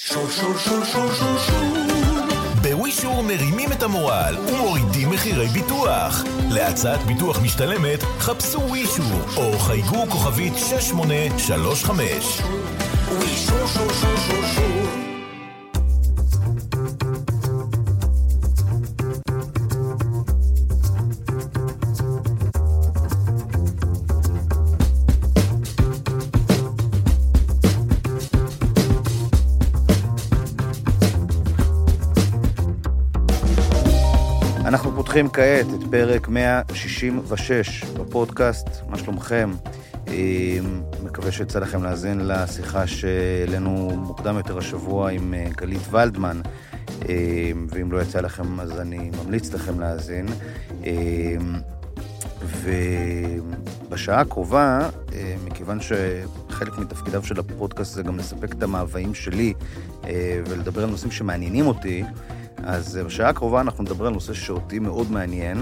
בווישור מרימים את המורל ומורידים מחירי ביטוח. להצעת ביטוח משתלמת, חפשו ווישור או חייגו כוכבית 6835. ווישור שור שור שור שור. אנחנו פותחים כעת את פרק 166 בפודקאסט, מה שלומכם? מקווה שיצא לכם להאזין לשיחה שלנו מוקדם יותר השבוע עם גלית ולדמן, ואם לא יצא לכם אז אני ממליץ לכם להאזין. ובשעה הקרובה, מכיוון שחלק מתפקידיו של הפודקאסט זה גם לספק את המאוויים שלי ולדבר על נושאים שמעניינים אותי, אז בשעה הקרובה אנחנו נדבר על נושא שאותי מאוד מעניין,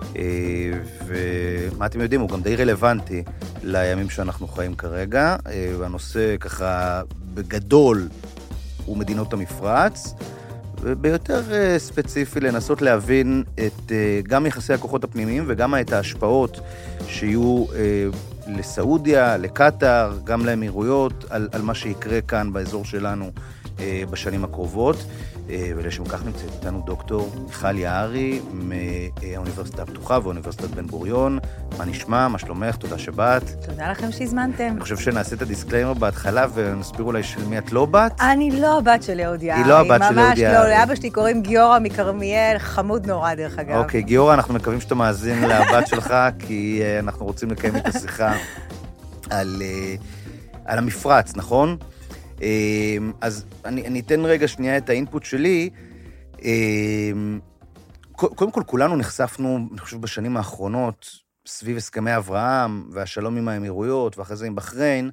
ומה אתם יודעים, הוא גם די רלוונטי לימים שאנחנו חיים כרגע, והנושא ככה בגדול הוא מדינות המפרץ, וביותר ספציפי לנסות להבין את גם יחסי הכוחות הפנימיים וגם את ההשפעות שיהיו לסעודיה, לקטר, גם לאמירויות, על מה שיקרה כאן באזור שלנו בשנים הקרובות. ולשם כך נמצאת איתנו דוקטור מיכל יערי מהאוניברסיטה הפתוחה ואוניברסיטת בן גוריון. מה נשמע? מה שלומך? תודה שבאת. תודה לכם שהזמנתם. אני חושב שנעשה את הדיסקליימר בהתחלה ונסביר אולי של מי את לא בת. אני לא הבת של אהוד יערי. היא לא הבת של אהוד יערי. ממש לא, לאבא שלי קוראים גיורא מכרמיאל, חמוד נורא דרך אגב. אוקיי, גיורא, אנחנו מקווים שאתה מאזין לבת שלך, כי אנחנו רוצים לקיים את השיחה על המפרץ, נכון? אז אני אתן רגע שנייה את האינפוט שלי. קודם כל, כולנו נחשפנו, אני חושב, בשנים האחרונות, סביב הסכמי אברהם והשלום עם האמירויות, ואחרי זה עם בחריין,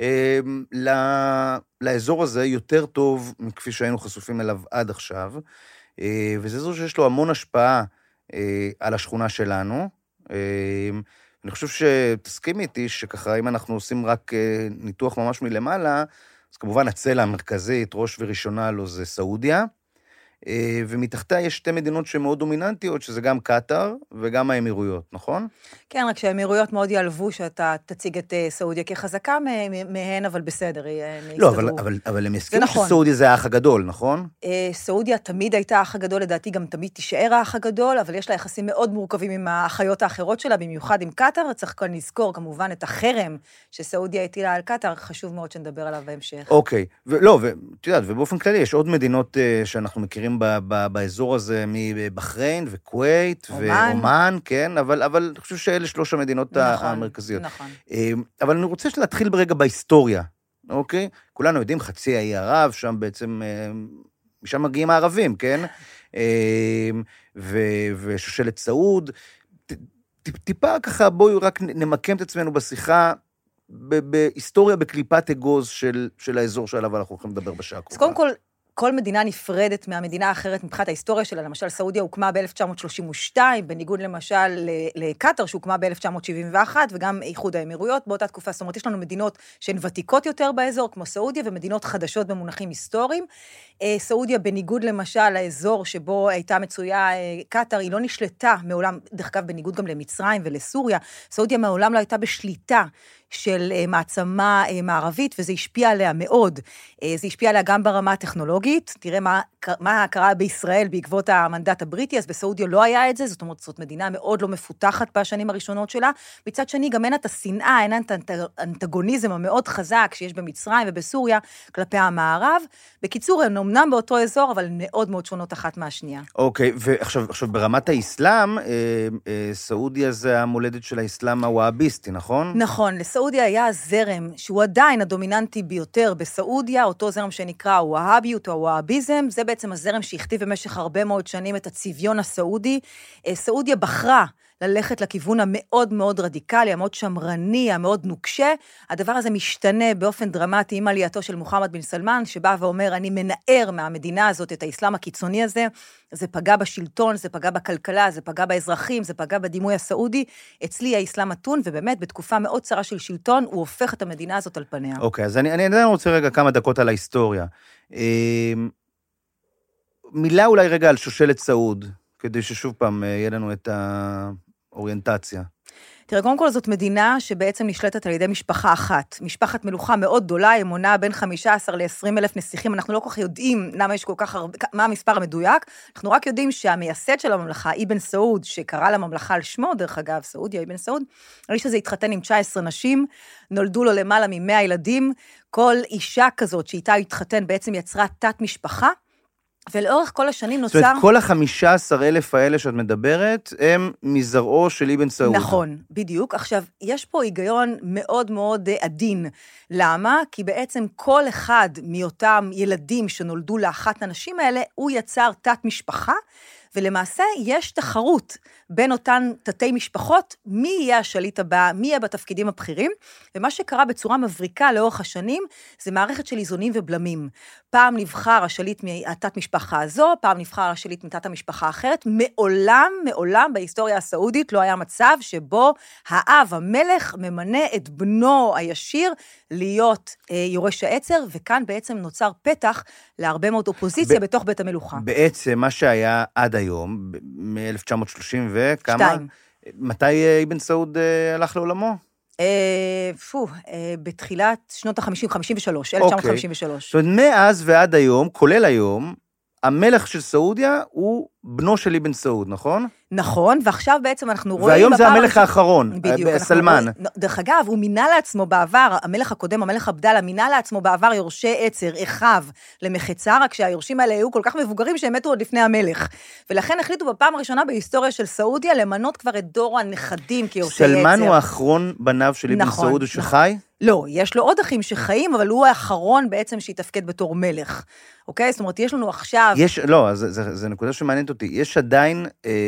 לאזור הזה יותר טוב מכפי שהיינו חשופים אליו עד עכשיו, וזה זו שיש לו המון השפעה על השכונה שלנו. אני חושב שתסכים איתי שככה, אם אנחנו עושים רק ניתוח ממש מלמעלה, אז כמובן הצלע המרכזית, ראש וראשונה לו זה סעודיה, ומתחתיה יש שתי מדינות שמאוד דומיננטיות, שזה גם קטר וגם האמירויות, נכון? כן, רק שהאמירויות מאוד יעלבו שאתה תציג את סעודיה כחזקה מהן, אבל בסדר, לא, אבל הם יסכימו שסעודיה זה האח הגדול, נכון? סעודיה תמיד הייתה האח הגדול, לדעתי גם תמיד תישאר האח הגדול, אבל יש לה יחסים מאוד מורכבים עם האחיות האחרות שלה, במיוחד עם קטר. צריך כאן לזכור כמובן את החרם שסעודיה הטילה על קטר, חשוב מאוד שנדבר עליו בהמשך. אוקיי, ולא, ואת יודעת, ובאופן כללי יש עוד מדינות שאנחנו מכירים באזור הזה, מבחריין וכווית ואומן, כן, אבל אני חושב שאלה שלוש המדינות המרכזיות. נכון. אבל אני רוצה להתחיל ברגע בהיסטוריה, אוקיי? כולנו יודעים, חצי האי ערב, שם בעצם, משם מגיעים הערבים, כן? ושושלת סעוד. טיפה ככה, בואו רק נמקם את עצמנו בשיחה, בהיסטוריה בקליפת אגוז של האזור שעליו אנחנו הולכים לדבר בשעה הקרובה. אז קודם כל מדינה נפרדת מהמדינה האחרת מבחינת ההיסטוריה שלה. למשל, סעודיה הוקמה ב-1932, בניגוד למשל לקטר, שהוקמה ב-1971, וגם איחוד האמירויות באותה תקופה. זאת אומרת, יש לנו מדינות שהן ותיקות יותר באזור, כמו סעודיה, ומדינות חדשות במונחים היסטוריים. סעודיה, בניגוד למשל לאזור שבו הייתה מצויה קטר, היא לא נשלטה מעולם, דרך אגב, בניגוד גם למצרים ולסוריה. סעודיה מעולם לא הייתה בשליטה של מעצמה מערבית, וזה השפיע עליה מאוד. זה השפיע עליה גם ברמה הטכנולוגית. תראה מה קרה בישראל בעקבות המנדט הבריטי, אז בסעודיה לא היה את זה, זאת אומרת, זאת מדינה מאוד לא מפותחת בשנים הראשונות שלה. מצד שני, גם אין את השנאה, אין את האנטגוניזם המאוד חזק שיש במצרים ובסוריה כלפי המערב. בקיצור, הן אמנם באותו אזור, אבל מאוד מאוד שונות אחת מהשנייה. אוקיי, ועכשיו ברמת האסלאם, סעודיה זה המולדת של האסלאם הוואביסטי, נכון? נכון, לסעודיה היה הזרם שהוא עדיין הדומיננטי ביותר בסעודיה, אותו זרם שנקרא הוואהביות או הוואהביזם, זה בעצם הזרם שהכתיב במשך הרבה מאוד שנים את הצביון הסעודי. סעודיה בחרה ללכת לכיוון המאוד מאוד רדיקלי, המאוד שמרני, המאוד נוקשה. הדבר הזה משתנה באופן דרמטי עם עלייתו של מוחמד בן סלמן, שבא ואומר, אני מנער מהמדינה הזאת את האסלאם הקיצוני הזה, זה פגע בשלטון, זה פגע בכלכלה, זה פגע באזרחים, זה פגע בדימוי הסעודי, אצלי האסלאם מתון, ובאמת בתקופה מאוד צרה של שלטון, הוא הופך את המדינה הזאת על פניה. אוקיי, אז אני עדיין רוצה רגע כמה דקות על ההיסטוריה. מילה אולי רגע על שושלת סעוד, כדי ששוב פעם יהיה לנו את האוריינטציה. תראה, קודם כל זאת מדינה שבעצם נשלטת על ידי משפחה אחת. משפחת מלוכה מאוד גדולה, היא מונה בין 15 ל-20 אלף נסיכים, אנחנו לא כל כך יודעים למה יש כל כך הרבה, מה המספר המדויק, אנחנו רק יודעים שהמייסד של הממלכה, אבן סעוד, שקרא לממלכה על שמו, דרך אגב, סעודיה, אבן סעוד, האיש הזה התחתן עם 19 נשים, נולדו לו למעלה מ100 ילדים, כל אישה כזאת שאיתה התחתן בעצם יצרה תת משפחה, ולאורך כל השנים נוצר... זאת אומרת, כל ה-15,000 האלה שאת מדברת, הם מזרעו של אבן סעוד. נכון, בדיוק. עכשיו, יש פה היגיון מאוד מאוד עדין. למה? כי בעצם כל אחד מאותם ילדים שנולדו לאחת הנשים האלה, הוא יצר תת משפחה, ולמעשה יש תחרות בין אותן תתי משפחות, מי יהיה השליט הבא, מי יהיה בתפקידים הבכירים, ומה שקרה בצורה מבריקה לאורך השנים, זה מערכת של איזונים ובלמים. פעם נבחר השליט מתת משפחה הזו, פעם נבחר השליט מתת המשפחה האחרת, מעולם בהיסטוריה הסעודית לא היה מצב שבו האב, המלך, ממנה את בנו הישיר להיות יורש העצר, וכאן בעצם נוצר פתח להרבה מאוד אופוזיציה בתוך בית המלוכה. בעצם מה שהיה עד היום, מ-1930 וכמה, מתי אבן סעוד הלך לעולמו? בתחילת שנות ה-50, 53, 1953. זאת אומרת, מאז ועד היום, כולל היום, המלך של סעודיה הוא בנו של אבן סעוד, נכון? נכון, ועכשיו בעצם אנחנו רואים... והיום זה המלך האחרון, סלמן. דרך אגב, הוא מינה לעצמו בעבר, המלך הקודם, המלך עבדאללה, מינה לעצמו בעבר יורשי עצר, אחיו למחצה, רק שהיורשים האלה היו כל כך מבוגרים שהם מתו עוד לפני המלך. ולכן החליטו בפעם הראשונה בהיסטוריה של סעודיה, למנות כבר את דור הנכדים כיורשי עצר. סלמן הוא האחרון בניו של אבן סעוד שחי? לא, יש לו עוד אחים שחיים, אבל הוא האחרון בעצם שהתפקד בתור מלך. אוקיי? זאת אומרת, יש לנו עכשיו... לא, זה נקודה שמעניינת אותי. יש עדיין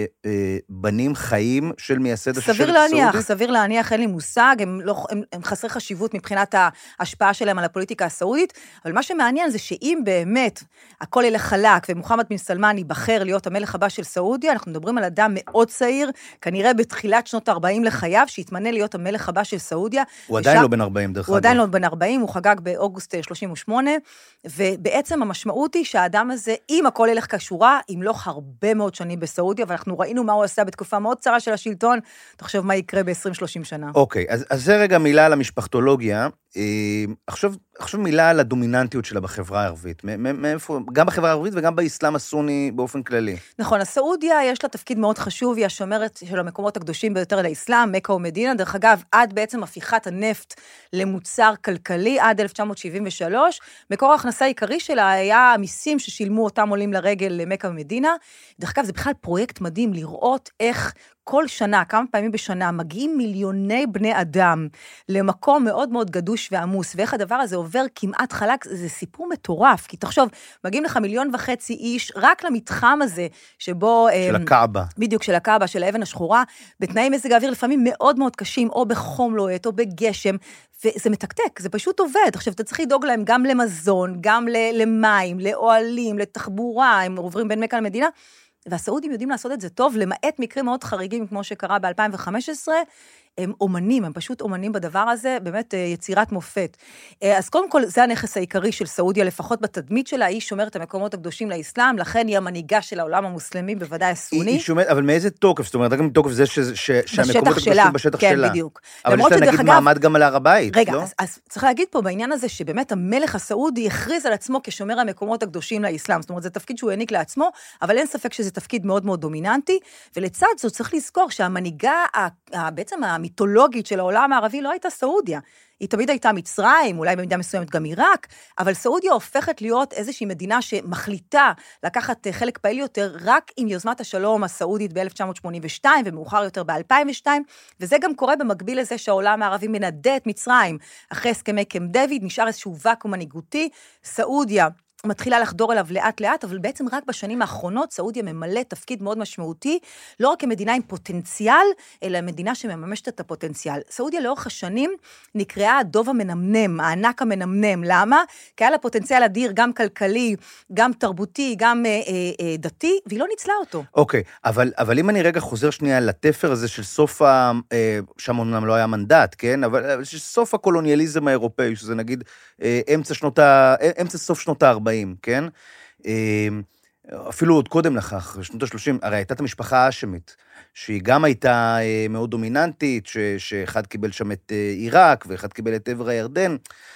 בנים חיים של מייסד השושלת הסעודית? סביר להניח, אין לי מושג, הם חסרי חשיבות מבחינת ההשפעה שלהם על הפוליטיקה הסעודית, אבל מה שמעניין זה שאם באמת הכל ילך חלק, ומוחמד בן סלמן ייבחר להיות המלך הבא של סעודיה, אנחנו מדברים על אדם מאוד צעיר, כנראה בתחילת שנות 40 לחייו, שהתמנה להיות המלך הבא של סעודיה. הוא עדיין לא בן 40 דרך אגב. הוא עדיין לא בן 40, הוא חגג באוגוסט 38, ובעצם המשמעות היא שהאדם הזה, אם הכל ילך כשורה, ימלוך הרבה מאוד שנים בסעודיה, ואנחנו ראינו מה הוא עשה בתקופה מאוד צרה של השלטון, תחשוב מה יקרה ב-20-30 שנה. אוקיי, אז זה רגע מילה על המשפחתולוגיה, עכשיו מילה על הדומיננטיות שלה בחברה הערבית, גם בחברה הערבית וגם באסלאם הסוני באופן כללי. נכון, הסעודיה יש לה תפקיד מאוד חשוב, היא השומרת של המקומות הקדושים ביותר לאסלאם, מקה ומדינה, דרך אגב, עד בעצם הפיכת הנפט למוצר כלכלי, עד 1973, מקור ההכנסה העיקרי שלה היה המיסים ששילמו אותם עולים לרגל למקה ומדינה, דרך אגב, זה בכלל פרויקט מדהים לראות איך כל שנה, כמה פעמים בשנה, מגיעים מיליוני בני אדם למקום מאוד מאוד גדוש ועמוס, ואיך הדבר הזה עובר כמעט חלק, זה סיפור מטורף, כי תחשוב, מגיעים לך 1.5 מיליון איש, רק למתחם הזה, שבו... של הקאבה. בדיוק, של הקאבה, של האבן השחורה, בתנאי מזג האוויר לפעמים מאוד מאוד קשים, או בחום לוהט, או בגשם, וזה מתקתק, זה פשוט עובד. עכשיו, אתה צריך לדאוג להם גם למזון, גם למים, לאוהלים, לתחבורה, הם עוברים בין מקה למדינה, והסעודים יודעים לעשות את זה טוב, למעט מקרים מאוד חריגים, כמו שקרה ב-2015, הם אומנים, הם פשוט אומנים בדבר הזה, באמת יצירת מופת. אז קודם כל, זה הנכס העיקרי של סעודיה, לפחות בתדמית שלה, היא שומרת המקומות הקדושים לאסלאם, לכן היא המנהיגה של העולם המוסלמי, בוודאי הסוני. היא שומרת, אבל מאיזה תוקף? זאת אומרת, רק מתוקף זה שהמקומות הקדושים בשטח שלה. כן, בדיוק. אבל יש לה נגיד מעמד גם על הר הבית, רגע, לא? אז צריך להגיד פה בעניין הזה, שבאמת המלך הסעודי הכריז על עצמו כשומר המקומות הקדושים לאסלאם, זאת אומרת, זה תפקיד שהוא העניק לעצמו, אבל אין ספק שזה תפקיד מאוד מאוד דומיננטי, ולצד זאת צריך לזכור שהמנהיגה, בעצם המיתולוגית של העולם הערבי לא הייתה סעודיה. היא תמיד הייתה מצרים, אולי במידה מסוימת גם עיראק, אבל סעודיה הופכת להיות איזושהי מדינה שמחליטה לקחת חלק פעיל יותר, רק עם יוזמת השלום הסעודית ב-1982, ומאוחר יותר ב-2002, וזה גם קורה במקביל לזה שהעולם הערבי מנדה את מצרים, אחרי הסכמי קמפ דייוויד, נשאר איזשהו ואקום מנהיגותי, סעודיה מתחילה לחדור אליו לאט לאט, אבל בעצם רק בשנים האחרונות סעודיה ממלא תפקיד מאוד משמעותי, לא רק כמדינה עם פוטנציאל, אלא מדינה שמממשת את הפוטנציאל. סעודיה לאורך השנים נקראה הדוב המנמנם, הענק המנמנם. למה? כי היה לה פוטנציאל אדיר, גם כלכלי, גם תרבותי, גם דתי, והיא לא ניצלה אותו. אוקיי, אבל אם אני רגע חוזר שנייה לתפר הזה של סוף שם אומנם לא היה מנדט, כן? אבל סוף הקולוניאליזם האירופאי, שזה נגיד אמצע סוף שנות ה-40, כן? אפילו עוד קודם לכך, שנות ה-30, הרי הייתה את המשפחה האשמית, שהיא גם הייתה מאוד דומיננטית, שאחד קיבל שם את עיראק, ואחד קיבל את עבר הירדן.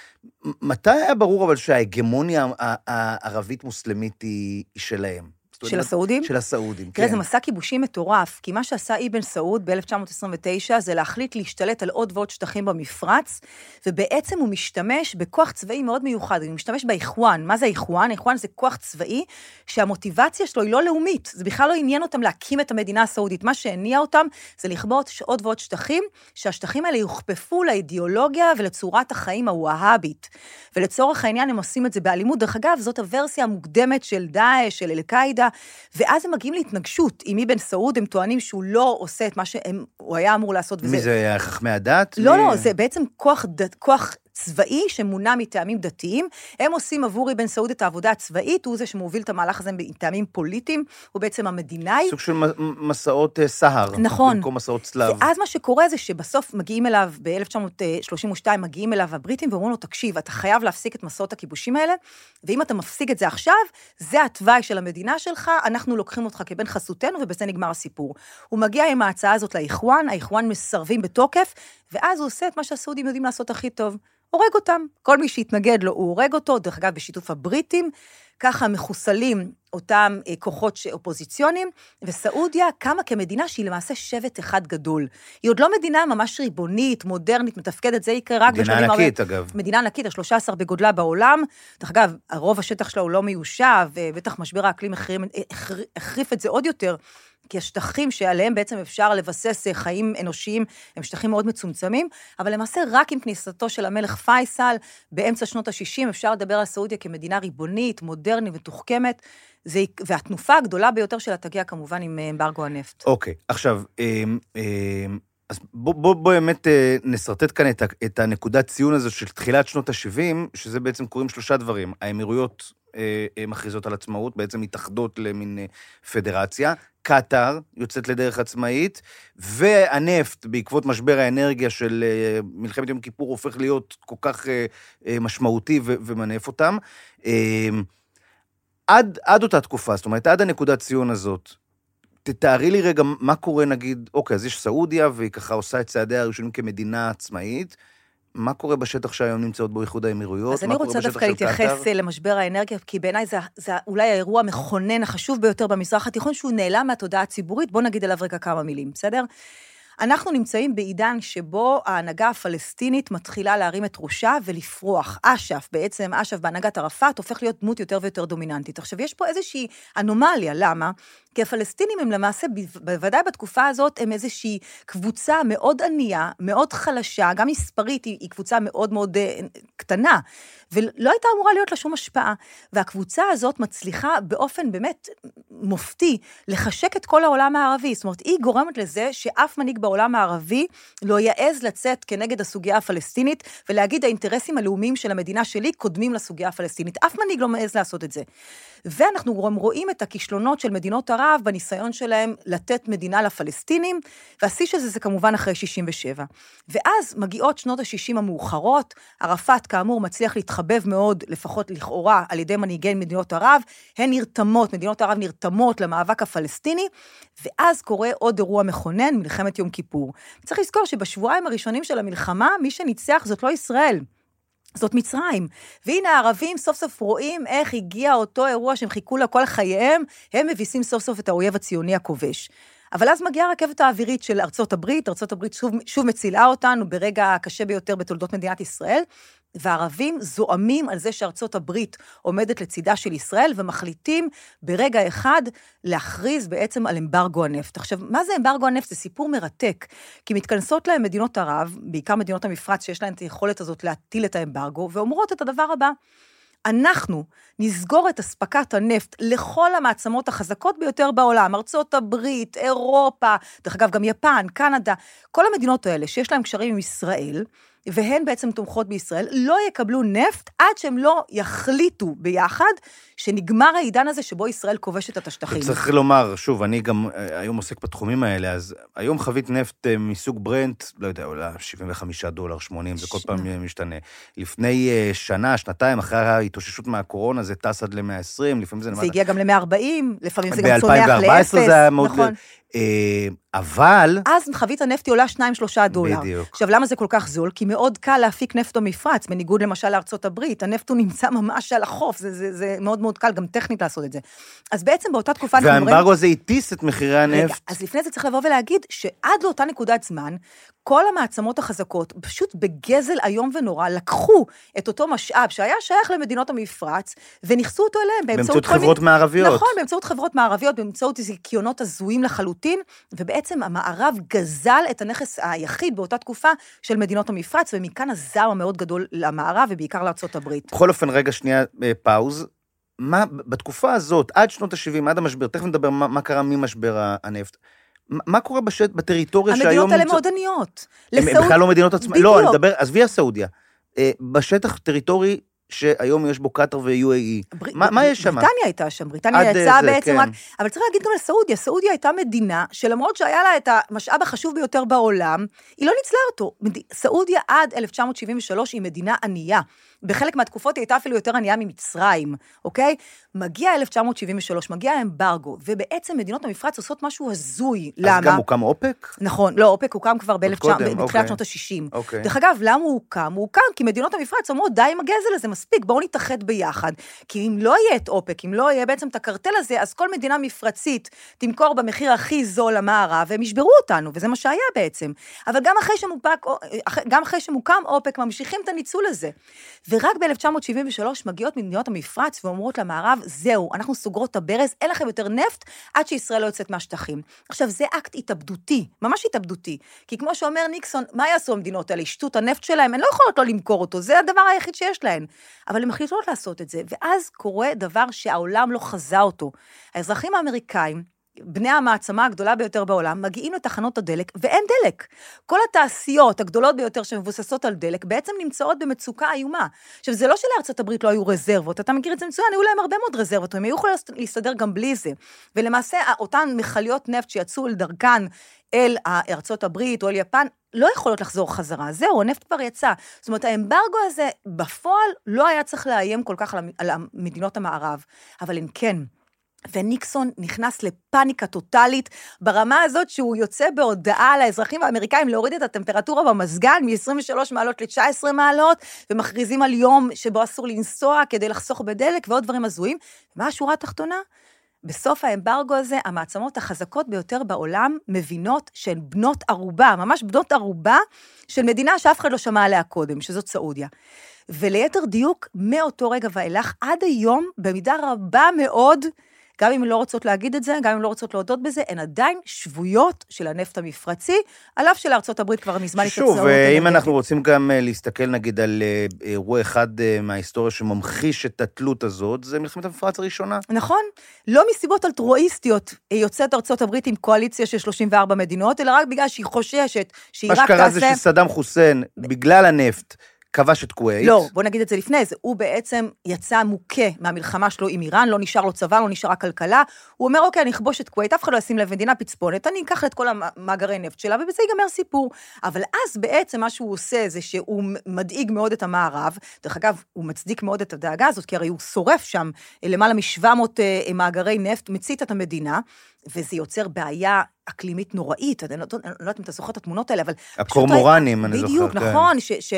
מתי היה ברור אבל שההגמוניה הערבית-מוסלמית היא שלהם? של הסעודים? של הסעודים, כן. תראה, זה מסע כיבושים מטורף, כי מה שעשה אבן סעוד ב-1929 זה להחליט להשתלט על עוד ועוד שטחים במפרץ, ובעצם הוא משתמש בכוח צבאי מאוד מיוחד, הוא משתמש באיחואן. מה זה האיחואן? האיחואן זה כוח צבאי שהמוטיבציה שלו היא לא לאומית, זה בכלל לא עניין אותם להקים את המדינה הסעודית, מה שהניע אותם זה לכבות עוד ועוד שטחים, שהשטחים האלה יוכפפו לאידיאולוגיה ולצורת החיים הווהאבית, ולצורך העניין הם עושים את זה באלימות. דרך אגב, זאת הוורסיה המוקדמת של דאעש, של אל-קאעידה, ואז הם מגיעים להתנגשות עם אבן סעוד, הם טוענים שהוא לא עושה את מה שהוא היה אמור לעשות. מי זה, חכמי הדת? לא, זה בעצם כוח צבאי שמונע מטעמים דתיים, הם עושים עבור אבן סעוד את העבודה הצבאית, הוא זה שמוביל את המהלך הזה מטעמים פוליטיים, הוא בעצם המדינאי. סוג של מסעות סהר. נכון. במקום מסעות צלב. ואז מה שקורה זה שבסוף מגיעים אליו, ב-1932 מגיעים אליו הבריטים, ואומרים לו, תקשיב, אתה חייב להפסיק את מסעות הכיבושים האלה, ואם אתה מפסיק את זה עכשיו, זה התוואי של המדינה שלך, אנחנו לוקחים אותך כבן חסותנו, ובזה נגמר הסיפור. הוא מגיע עם ההצעה הזאת לאיחואן, האיחואן מסרבים בתוקף, ואז הוא עושה את מה שהסעודים יודעים לעשות הכי טוב. הורג אותם. כל מי שהתנגד לו, הוא הורג אותו, דרך אגב, בשיתוף הבריטים, ככה מחוסלים אותם כוחות אופוזיציונים, וסעודיה קמה כמדינה שהיא למעשה שבט אחד גדול. היא עוד לא מדינה ממש ריבונית, מודרנית, מתפקדת, זה יקרה רק מדינה ענקית, אגב. מדינה ענקית, ה-13 בגודלה בעולם, דרך אגב, הרוב השטח שלה הוא לא מיושב, ובטח משבר האקלים החריף את זה עוד יותר, כי השטחים שעליהם בעצם אפשר לבסס חיים אנושיים, הם שטחים מאוד מצומצמים, אבל למעשה רק עם כניסתו של המלך פייסל, באמצע שנות ה-60, אפשר לדבר על סעודיה כמדינה ריבונית, מודרנית ותוחכמת, והתנופה הגדולה ביותר שלה תגיע כמובן עם אמברגו הנפט. אוקיי, עכשיו, אז בוא באמת נסרטט כאן את הנקודת ציון הזו של תחילת שנות ה-70, שזה בעצם קוראים 3 דברים, האמירויות מכריזות על עצמאות, בעצם מתאחדות למין פדרציה, קטר יוצאת לדרך עצמאית, והנפט, בעקבות משבר האנרגיה של מלחמת יום כיפור, הופך להיות כל כך משמעותי ומנף אותם. עד אותה תקופה, זאת אומרת, עד הנקודת ציון הזאת, תתארי לי רגע מה קורה, נגיד, אוקיי, אז יש סעודיה, והיא ככה עושה את צעדיה הראשונים כמדינה עצמאית, מה קורה בשטח שהיום נמצאות בו איחוד האמירויות? אז אני רוצה דווקא להתייחס למשבר האנרגיה, כי בעיניי זה אולי האירוע המכונן החשוב ביותר במזרח התיכון, שהוא נעלם מהתודעה הציבורית, בוא נגיד עליו רגע כמה מילים, בסדר? אנחנו נמצאים בעידן שבו ההנהגה הפלסטינית מתחילה להרים את ראשה ולפרוח. אש"ף, בעצם אש"ף בהנהגת ערפאת, הופך להיות דמות יותר ויותר דומיננטית. עכשיו, יש פה איזושהי אנומליה, למה? כי הפלסטינים הם למעסה, בוודאי בתקופה הזאת, הם איזושהי קבוצה מאוד ענייה, מאוד חלשה, גם מספרית היא קבוצה מאוד מאוד קטנה, ולא הייתה אמורה להיות לה שום השפעה. והקבוצה הזאת מצליחה באופן באמת מופתי לחשק את כל העולם הערבי. זאת אומרת, היא גורמת לזה שאף מנהיג בעולם הערבי לא יעז לצאת כנגד הסוגיה הפלסטינית, ולהגיד האינטרסים הלאומיים של המדינה שלי קודמים לסוגיה הפלסטינית. אף מנהיג לא מעז לעשות את זה. ואנחנו רואים את הכישלונות של מדינות ערב בניסיון שלהם לתת מדינה לפלסטינים, והשיא של זה כמובן אחרי 67. ואז מגיעות שנות ה-60 המאוחרות, ערפאת כאמור מצליח להתחבב מאוד, לפחות לכאורה, על ידי מנהיגי מדינות ערב, מדינות ערב נרתמות למאבק הפלסטיני, ואז קורה עוד אירוע מכונן, מלחמת יום כיפור. צריך לזכור שבשבועיים הראשונים של המלחמה, מי שניצח זאת לא ישראל, זאת מצרים. והנה הערבים סוף סוף רואים איך הגיע אותו אירוע שהם חיכו לה כל חייהם, הם מביסים סוף סוף את האויב הציוני הכובש. אבל אז מגיעה הרכבת האווירית של ארצות הברית שוב מצילה אותנו ברגע הקשה ביותר בתולדות מדינת ישראל, והערבים זועמים על זה שארצות הברית עומדת לצידה של ישראל, ומחליטים ברגע אחד להכריז בעצם על אמברגו הנפט. עכשיו, מה זה אמברגו הנפט? זה סיפור מרתק, כי מתכנסות להם מדינות ערב, בעיקר מדינות המפרץ שיש להן את היכולת הזאת להטיל את האמברגו, ואומרות את הדבר הבא, אנחנו נסגור את הספקת הנפט לכל המעצמות החזקות ביותר בעולם, ארצות הברית, אירופה, דרך אגב גם יפן, קנדה, כל המדינות האלה שיש להם קשרים עם ישראל, והן בעצם תומכות בישראל, לא יקבלו נפט עד שהם לא יחליטו ביחד, שנגמר העידן הזה שבו ישראל כובשת את השטחים. צריך לומר, שוב, אני גם היום עוסק בתחומים האלה, אז היום חבית נפט מסוג ברנט, לא יודע, עולה $75, 80, זה כל פעם משתנה. לפני שנה, שנתיים, אחרי ההתאוששות מהקורונה, זה טס עד ל-120, לפעמים זה... זה הגיע גם ל-140, לפעמים זה גם צונח ל-0. ב-2014 זה היה מאוד... נכון. אבל... אז חבית הנפט עולה $2-3. בדיוק. עכשיו, למה זה כל כך זול? כי מאוד קל להפיק נפט במפרץ, בניגוד למשל לארצות הברית. הנפט הוא נמצא ממש על החוף, זה מאוד מאוד קל, גם טכנית לעשות את זה. אז בעצם באותה תקופה... והאמברגו הזה הטיס את מחירי הנפט. רגע, אז לפני זה צריך לבוא ולהגיד שעד לאותה נקודת זמן, כל המעצמות החזקות, פשוט בגזל היום ונורא, לקחו את אותו משאב שהיה שייך למדינות המפרץ, ונכסו אותו אליהם באמצעות חברות מערביות. נכון, באמצעות חברות מערביות, באמצעות זיכיונות הזויים לחלוטין, ובעצם המערב גזל את הנכס היחיד באותה תקופה של מדינות המפרץ, ומכאן הזעם המאוד גדול למערב, ובעיקר לארצות הברית. בכל אופן, רגע שנייה פאוז, בתקופה הזאת, עד שנות ה-70, עד המשבר, תכף נדבר מה קרה ממשבר הנפט, מה קורה בטריטוריה שהיום... המדינות האלה מאוד עניות. הם בכלל לא מדינות עצמאיות. לא, אני מדבר, עזבי הסעודיה. בשטח טריטורי שהיום יש בו קטר ו-UAE. מה יש שם? בריטניה הייתה שם, בריטניה יצאה בעצם רק... אבל צריך להגיד גם לסעודיה, סעודיה הייתה מדינה שלמרות שהיה לה את המשאב החשוב ביותר בעולם, היא לא ניצלה אותו. סעודיה עד 1973 היא מדינה ענייה. בחלק מהתקופות היא הייתה אפילו יותר ענייה ממצרים, אוקיי? מגיע 1973, מגיע האמברגו, ובעצם מדינות המפרץ עושות משהו הזוי. למה? אז גם הוקם אופק? נכון, לא, אופק הוקם כבר בתחילת שנות ה-60. דרך אגב, למה הוא הוקם? הוא הוקם כי מדינות המפרץ אמרו, די עם הגזל הזה, מספיק, בואו נתאחד ביחד. כי אם לא יהיה את אופק, אם לא יהיה בעצם את הקרטל הזה, אז כל מדינה מפרצית תמכור במחיר הכי זול למערב, והם ישברו אותנו, וזה מה שהיה בעצם. אבל גם אחרי שמוקם אופק, ממשיכים את הניצול הזה. ורק ב-1973 מגיעות מדינות המפרץ ואומרות למערב, זהו, אנחנו סוגרות את הברז, אין לכם יותר נפט, עד שישראל לא יוצאת מהשטחים. עכשיו, זה אקט התאבדותי, ממש התאבדותי, כי כמו שאומר ניקסון, מה יעשו המדינות האלה? ישתו את הנפט שלהם, הן לא יכולות לא למכור אותו, זה הדבר היחיד שיש להן. אבל הן מחליטות לעשות את זה, ואז קורה דבר שהעולם לא חזה אותו. האזרחים האמריקאים, בני המעצמה הגדולה ביותר בעולם, מגיעים לתחנות הדלק, ואין דלק. כל התעשיות הגדולות ביותר שמבוססות על דלק, בעצם נמצאות במצוקה איומה. עכשיו, זה לא שלארצות הברית לא היו רזרבות, אתה מכיר את זה מצוין, היו להם הרבה מאוד רזרבות, הם היו יכולים להסתדר גם בלי זה. ולמעשה, אותן מכליות נפט שיצאו לדרכן אל ארצות הברית או אל יפן, לא יכולות לחזור חזרה. זהו, הנפט כבר יצא. זאת אומרת, האמברגו הזה, בפועל, לא היה צריך לאיים כל כך על מדינות המערב, אבל הם כן. וניקסון נכנס לפאניקה טוטלית, ברמה הזאת שהוא יוצא בהודעה לאזרחים האמריקאים להוריד את הטמפרטורה במזגן מ-23 מעלות ל-19 מעלות, ומכריזים על יום שבו אסור לנסוע כדי לחסוך בדלק ועוד דברים הזויים. מה השורה התחתונה? בסוף האמברגו הזה, המעצמות החזקות ביותר בעולם מבינות שהן בנות ערובה, ממש בנות ערובה של מדינה שאף אחד לא שמע עליה קודם, שזאת סעודיה. וליתר דיוק, מאותו רגע ואילך, עד היום, במידה רבה מאוד, גם אם לא רוצות להגיד את זה, גם אם לא רוצות להודות בזה, הן עדיין שבויות של הנפט המפרצי, על אף שלארצות הברית כבר מזמן התצאות. שוב, אם אנחנו רוצים גם להסתכל נגיד על אירוע אחד מההיסטוריה שממחיש את התלות הזאת, זה מלחמת המפרץ הראשונה. נכון, לא מסיבות אלטרואיסטיות יוצאת ארצות הברית עם קואליציה של 34 מדינות, אלא רק בגלל שהיא חוששת שהיא רק תעשה... מה שקרה זה שסדאם חוסיין, בגלל הנפט, כבש את כווית. לא, בוא נגיד את זה לפני זה, הוא בעצם יצא מוכה מהמלחמה שלו עם איראן, לא נשאר לו צבא, לא נשארה כלכלה, הוא אומר, אוקיי, אני אכבוש את כווית, אף אחד לא ישים לב מדינה פצפונת, אני אקח את כל המאגרי נפט שלה, ובזה ייגמר סיפור. אבל אז בעצם מה שהוא עושה, זה שהוא מדאיג מאוד את המערב, דרך אגב, הוא מצדיק מאוד את הדאגה הזאת, כי הרי הוא שורף שם למעלה מ-700 מאגרי נפט, מצית את המדינה, וזה יוצר בעיה אקלימית נוראית, אני לא יודעת אם אתה זוכר את התמונות האלה, אבל... הקורמורנים, אני זוכר. בדיוק, נכון,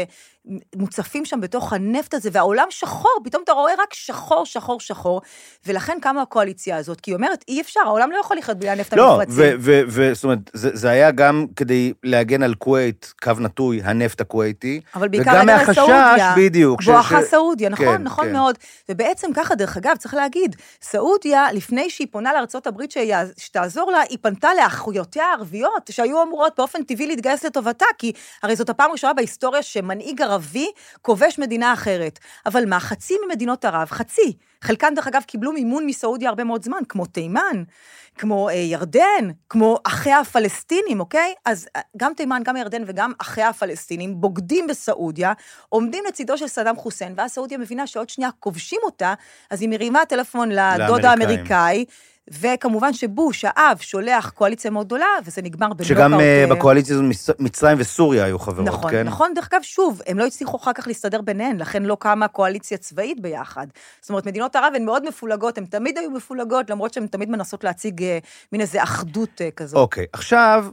שמוצפים שם בתוך הנפט הזה, והעולם שחור, פתאום אתה רואה רק שחור, שחור, שחור, ולכן קמה הקואליציה הזאת, כי היא אומרת, אי אפשר, העולם לא יכול לחיות בלי הנפט המפרצי. לא, זאת אומרת, זה היה גם כדי להגן על כווית, קו נטוי, הנפט הכוויתי, אבל בעיקר להגן על סעודיה, בדיוק. בואכה סעודיה, נכון, נכון מאוד. ובעצם ככה, דרך אגב, צריך להגיד, סעודיה, לפני שהיא פונה לארצות הברית שתעזור לה, היא פנתה אחיותיה הערביות, שהיו אמורות באופן טבעי להתגייס לטובתה, כי הרי זאת הפעם ראשונה בהיסטוריה שמנהיג ערבי כובש מדינה אחרת. אבל מה? חצי ממדינות ערב, חצי. חלקן דרך אגב קיבלו מימון מסעודיה הרבה מאוד זמן, כמו תימן, כמו ירדן, כמו אחיה הפלסטינים, אוקיי? אז גם תימן, גם ירדן וגם אחיה הפלסטינים בוגדים בסעודיה, עומדים לצידו של סדאם חוסיין, ואז סעודיה מבינה שעוד שנייה כובשים אותה, אז היא מרימה טלפון לדוד האמריקאי, וכמובן שבוש, האב, שולח קואליציה מאוד גדולה, וזה נגמר בנוקאוט. שגם בקואליציה הזאת מצרים וסוריה היו חברות, נכון, כן? נכון, דרך אגב, שוב, הם לא הצליחו אחר כך להסתדר ביניהן, לכן לא קמה קואליציה צבאית ביחד. זאת אומרת, מדינות ערב הן מאוד מפולגות, הן תמיד היו מפולגות, למרות שהן תמיד מנסות להציג מין איזו אחדות כזאת. אוקיי, עכשיו,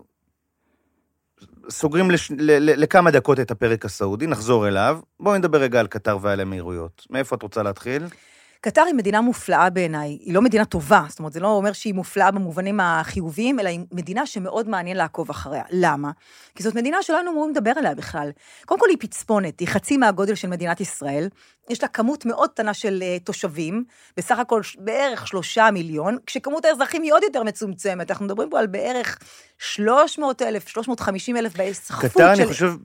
סוגרים לכמה דקות את הפרק הסעודי, נחזור אליו. בואו נדבר רגע על קטר ועל האמירויות. מאיפה את רוצה להתחיל? קטר היא מדינה מופלאה בעיניי, היא לא מדינה טובה, זאת אומרת, זה לא אומר שהיא מופלאה במובנים החיוביים, אלא היא מדינה שמאוד מעניין לעקוב אחריה. למה? כי זאת מדינה שלא היינו אמורים לדבר עליה בכלל. קודם כל היא פצפונת, היא חצי מהגודל של מדינת ישראל, יש לה כמות מאוד קטנה של תושבים, בסך הכל בערך 3 מיליון, כשכמות האזרחים היא עוד יותר מצומצמת, אנחנו מדברים פה על בערך 300,000, 350,000 בהצטרפות של... קטר, אני חושב,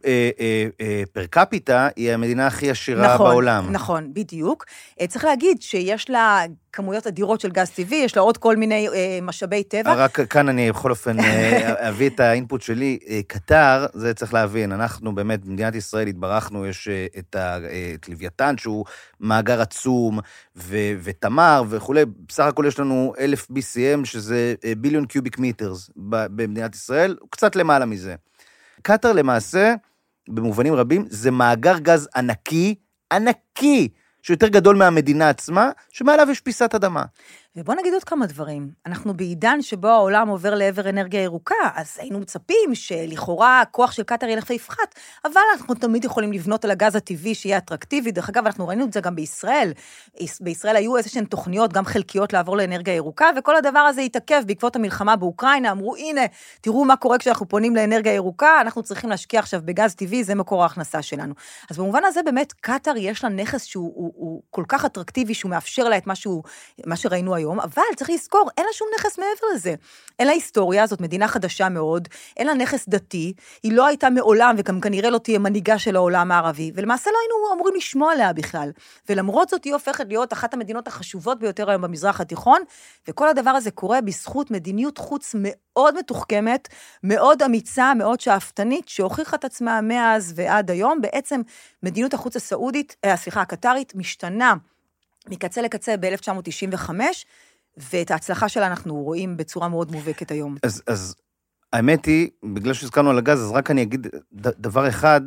פר קפיטה, היא המדינה הכי עשירה בעולם. נכון, בדיוק. צריך להגיד שיש לה כמויות אדירות של גז טבעי, יש לה עוד כל מיני משאבי טבע. רק כאן אני בכל אופן אביא את האינפוט שלי. קטר, זה צריך להבין, אנחנו באמת, במדינת ישראל התברכנו, יש את לוויתן, שהוא מאגר עצום, ותמר וכו'. בסך הכל יש לנו 1,000 BCM, שזה ביליון קיוביק מיטרס במדינת ישראל, קצת למעלה מזה. קטר למעשה, במובנים רבים, זה מאגר גז ענקי, ענקי, שיותר גדול מהמדינה עצמה, שמעליו יש פיסת אדמה. ובוא נגיד עוד כמה דברים. אנחנו בעידן שבו העולם עובר לעבר אנרגיה ירוקה, אז היינו מצפים שלכאורה הכוח של קטר ילך ויפחת, אבל אנחנו תמיד יכולים לבנות על הגז הטבעי שיהיה אטרקטיבי. דרך אגב, אנחנו ראינו את זה גם בישראל. בישראל היו איזשהן תוכניות, גם חלקיות, לעבור לאנרגיה ירוקה, וכל הדבר הזה התעכב בעקבות המלחמה באוקראינה. אמרו, הנה, תראו מה קורה כשאנחנו פונים לאנרגיה ירוקה, אנחנו צריכים להשקיע עכשיו בגז טבעי, זה מקור ההכנסה שלנו. אז במובן הזה באמת, קטר יש לה נכס שהוא כל כך אטרקטיבי, שהוא מאפשר לה את מה שראינו היום, אבל צריך לזכור, אין לה שום נכס מעבר לזה. אין לה היסטוריה, זאת מדינה חדשה מאוד, אין לה נכס דתי, היא לא הייתה מעולם, וגם כנראה לא תהיה מנהיגה של העולם הערבי, ולמעשה לא היינו אמורים לשמוע עליה בכלל. ולמרות זאת היא הופכת להיות אחת המדינות החשובות ביותר היום במזרח התיכון, וכל הדבר הזה קורה בזכות מדיניות חוץ מאוד מתוחכמת, מאוד אמיצה, מאוד שאפתנית, שהוכיחה את עצמה מאז ועד היום. בעצם מדיניות החוץ הקטרית משתנה מקצה לקצה ב-1995, ואת ההצלחה שלה אנחנו רואים בצורה מאוד מובהקת היום. אז האמת היא, בגלל שהזכרנו על הגז, אז רק אני אגיד דבר אחד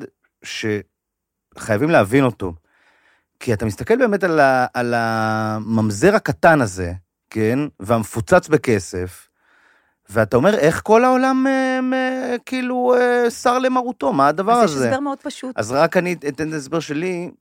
שחייבים להבין אותו. כי אתה מסתכל באמת על הממזר הקטן הזה, כן? והמפוצץ בכסף, ואתה אומר, איך כל העולם כאילו שר למרותו? מה הדבר הזה? אז יש הסבר מאוד פשוט. אז רק אני אתן את ההסבר שלי,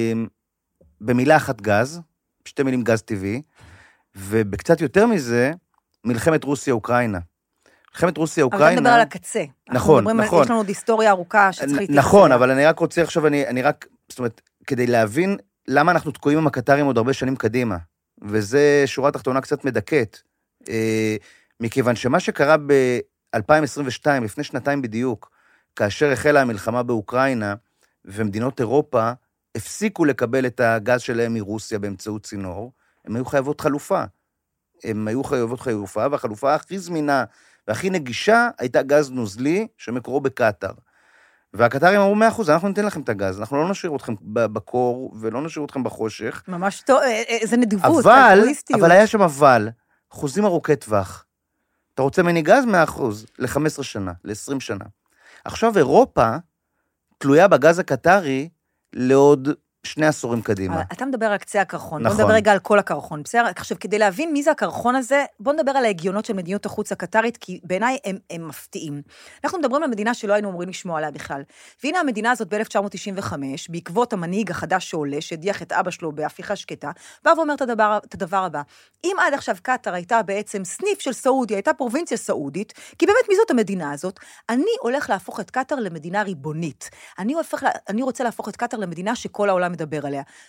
במילה אחת גז, 2 מילים גז טבעי, ובקצת יותר מזה, מלחמת רוסיה-אוקראינה. מלחמת רוסיה-אוקראינה... אבל אתה מדבר על הקצה. נכון, נכון. יש לנו עוד היסטוריה ארוכה שצריך להתייחס. נכון, אבל אני רק רוצה עכשיו, אני רק, זאת אומרת, כדי להבין למה אנחנו תקועים עם הקטרים עוד הרבה שנים קדימה, וזה שורה תחתונה קצת מדכאת, מכיוון שמה שקרה ב-2022, לפני 2 בדיוק, כאשר החלה המלחמה באוקראינה, ומדינות אירופה הפסיקו לקבל את הגז שלהם מרוסיה באמצעות צינור, הם היו חייבות חלופה. והחלופה הכי זמינה והכי נגישה הייתה גז נוזלי שמקורו בקטר. והקטרים אמרו 100%, אנחנו ניתן לכם את הגז, אנחנו לא נשאיר אתכם בקור ולא נשאיר אתכם בחושך. ממש טוב, איזה נדיבות, אבל היה שם חוזים ארוכי טווח. אתה רוצה מני גז? 100%, ל-15 שנה, ל-20 שנה. עכשיו אירופה תלויה בגז הקטרי לעוד 2 עשורים קדימה. אתה מדבר על קצה הקרחון, נכון. בוא נדבר רגע על כל הקרחון. בסדר? עכשיו, כדי להבין מי זה הקרחון הזה, בוא נדבר על ההגיונות של מדיניות החוץ הקטרית, כי בעיניי הם מפתיעים. אנחנו מדברים על מדינה שלא היינו אמורים לשמוע עליה בכלל. והנה המדינה הזאת ב-1995, בעקבות המנהיג החדש שעולה, שהדיח את אבא שלו בהפיכה שקטה, בא ואומר את הדבר הבא. אם עד עכשיו קטר הייתה בעצם סניף של סעודיה, הייתה פרובינציה סעודית, כי באמת מי זאת המדינה הזאת? אני הולך להפוך את קטר למדינה ריבונית. אני רוצה להפוך את קטר למדינה שכל העולם מדבר עליה. עכשיו,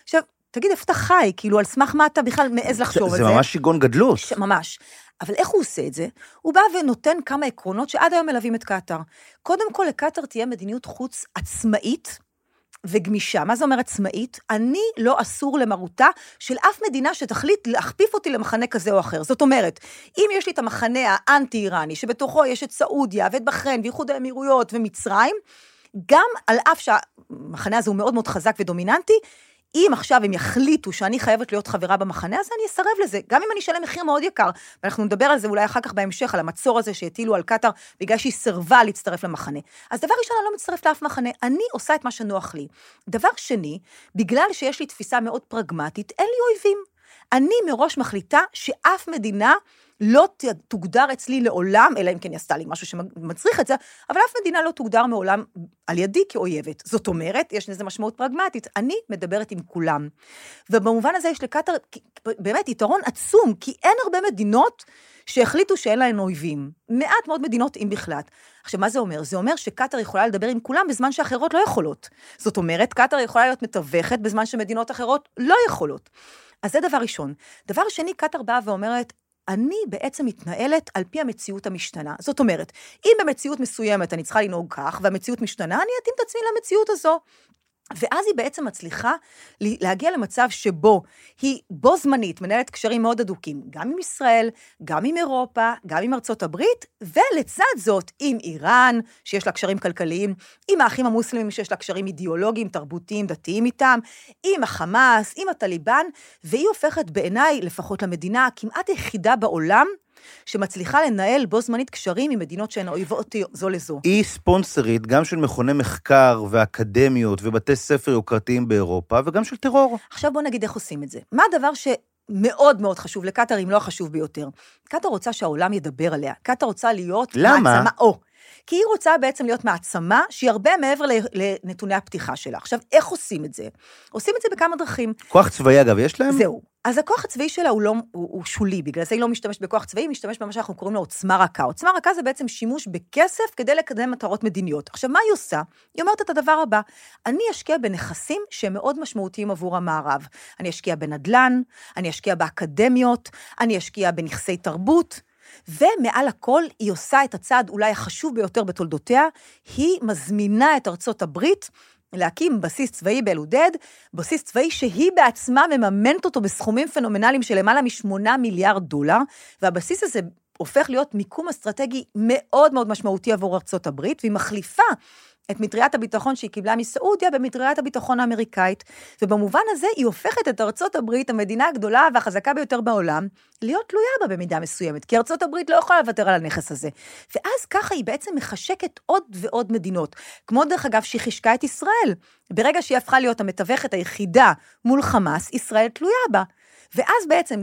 תגיד, איפה אתה חי? כאילו, על סמך מה אתה בכלל מעז לחשוב על זה? זה ממש שיגעון גדלות. ממש. אבל איך הוא עושה את זה? הוא בא ונותן כמה עקרונות שעד היום מלווים את קטר. קודם כל, לקטר תהיה מדיניות חוץ עצמאית וגמישה. מה זה אומר עצמאית? אני לא אסור למרותה של אף מדינה שתחליט להכפיף אותי למחנה כזה או אחר. זאת אומרת, אם יש לי את המחנה האנטי-איראני, שבתוכו יש את סעודיה ואת בחריין ואיחוד האמירויות ומצרים, גם על אף שהמחנה הזה הוא מאוד מאוד חזק ודומיננטי, אם עכשיו הם יחליטו שאני חייבת להיות חברה במחנה הזה, אני אסרב לזה, גם אם אני אשלם מחיר מאוד יקר, ואנחנו נדבר על זה אולי אחר כך בהמשך, על המצור הזה שהטילו על קטר, בגלל שהיא סרבה להצטרף למחנה. אז דבר ראשון, אני לא מצטרף לאף מחנה, אני עושה את מה שנוח לי. דבר שני, בגלל שיש לי תפיסה מאוד פרגמטית, אין לי אויבים. אני מראש מחליטה שאף מדינה לא תוגדר אצלי לעולם, אלא אם כן יעשתה לי משהו שמצריך את זה, אבל אף מדינה לא תוגדר מעולם על ידי כאויבת. זאת אומרת, יש לזה משמעות פרגמטית, אני מדברת עם כולם. ובמובן הזה יש לקטר באמת יתרון עצום, כי אין הרבה מדינות שהחליטו שאין להן אויבים. מעט מאוד מדינות אם בכלל. עכשיו, מה זה אומר? זה אומר שקטר יכולה לדבר עם כולם בזמן שאחרות לא יכולות. זאת אומרת, קטר יכולה להיות מתווכת בזמן שמדינות אחרות לא יכולות. אז זה דבר ראשון. דבר שני, קטר באה ואומרת, אני בעצם מתנהלת על פי המציאות המשתנה. זאת אומרת, אם במציאות מסוימת אני צריכה לנהוג כך, והמציאות משתנה, אני אתאים את עצמי למציאות הזו. ואז היא בעצם מצליחה להגיע למצב שבו היא בו זמנית, מנהלת קשרים מאוד אדוקים, גם עם ישראל, גם עם אירופה, גם עם ארצות הברית, ולצד זאת עם איראן, שיש לה קשרים כלכליים, עם האחים המוסלמים שיש לה קשרים אידיאולוגיים, תרבותיים, דתיים איתם, עם החמאס, עם הטליבן, והיא הופכת בעיניי, לפחות למדינה, כמעט יחידה בעולם, שמצליחה לנהל בו זמנית קשרים עם מדינות שהן אויבות זו לזו. היא ספונסרית גם של מכוני מחקר ואקדמיות ובתי ספר יוקרתיים באירופה, וגם של טרור. עכשיו בוא נגיד איך עושים את זה. מה הדבר שמאוד מאוד חשוב לקטר, אם לא החשוב ביותר? קטר רוצה שהעולם ידבר עליה. קטר רוצה להיות למה? מעצמה, כי היא רוצה בעצם להיות מעצמה, שהיא הרבה מעבר לנתוני הפתיחה שלה. עכשיו, איך עושים את זה? עושים את זה בכמה דרכים. כוח צבאי, אגב, יש להם? זהו. אז הכוח הצבאי שלה הוא שולי, בגלל זה היא לא משתמשת בכוח צבאי, היא משתמשת במה שאנחנו קוראים לו עוצמה רכה. עוצמה רכה זה בעצם שימוש בכסף כדי לקדם מטרות מדיניות. עכשיו, מה היא עושה? היא אומרת את הדבר הבא, אני אשקיע בנכסים שהם מאוד משמעותיים עבור המערב. אני אשקיע בנדלן, אני אשקיע באקדמיות, אני אשקיע בנכסי תרבות, ומעל הכל היא עושה את הצעד אולי החשוב ביותר בתולדותיה, היא מזמינה את ארצות הברית להקים בסיס צבאי באל-עודד, בסיס צבאי שהיא בעצמה מממנת אותו בסכומים פנומנליים של למעלה $8 מיליארד, והבסיס הזה הופך להיות מיקום אסטרטגי מאוד מאוד משמעותי עבור ארצות הברית, והיא מחליפה את מטריית הביטחון שהיא קיבלה מסעודיה במטריית הביטחון האמריקאית, ובמובן הזה היא הופכת את ארצות הברית, המדינה הגדולה והחזקה ביותר בעולם, להיות תלויה בה במידה מסוימת, כי ארצות הברית לא יכולה לוותר על הנכס הזה. ואז ככה היא בעצם מחשקת עוד ועוד מדינות, כמו דרך אגב שהיא חישקה את ישראל. ברגע שהיא הפכה להיות המתווכת היחידה מול חמאס, ישראל תלויה בה. ואז בעצם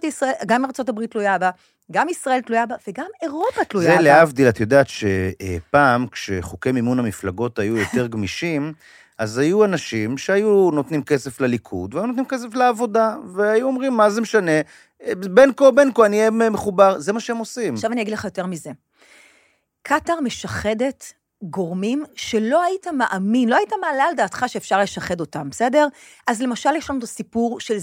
גם ארצות הברית תלויה בה, גם ישראל תלויה בה, וגם אירופה תלויה בה. זה להבדיל, את יודעת שפעם, כשחוקי מימון המפלגות היו יותר גמישים, אז היו אנשים שהיו נותנים כסף לליכוד, והיו נותנים כסף לעבודה, והיו אומרים, מה זה משנה? בין כה, אני אהיה מחובר, זה מה שהם עושים. עכשיו אני אגיד לך יותר מזה. קטר משחדת גורמים שלא היית מאמין, לא היית מעלה על דעתך שאפשר לשחד אותם, בסדר? אז למשל יש לנו את הסיפור של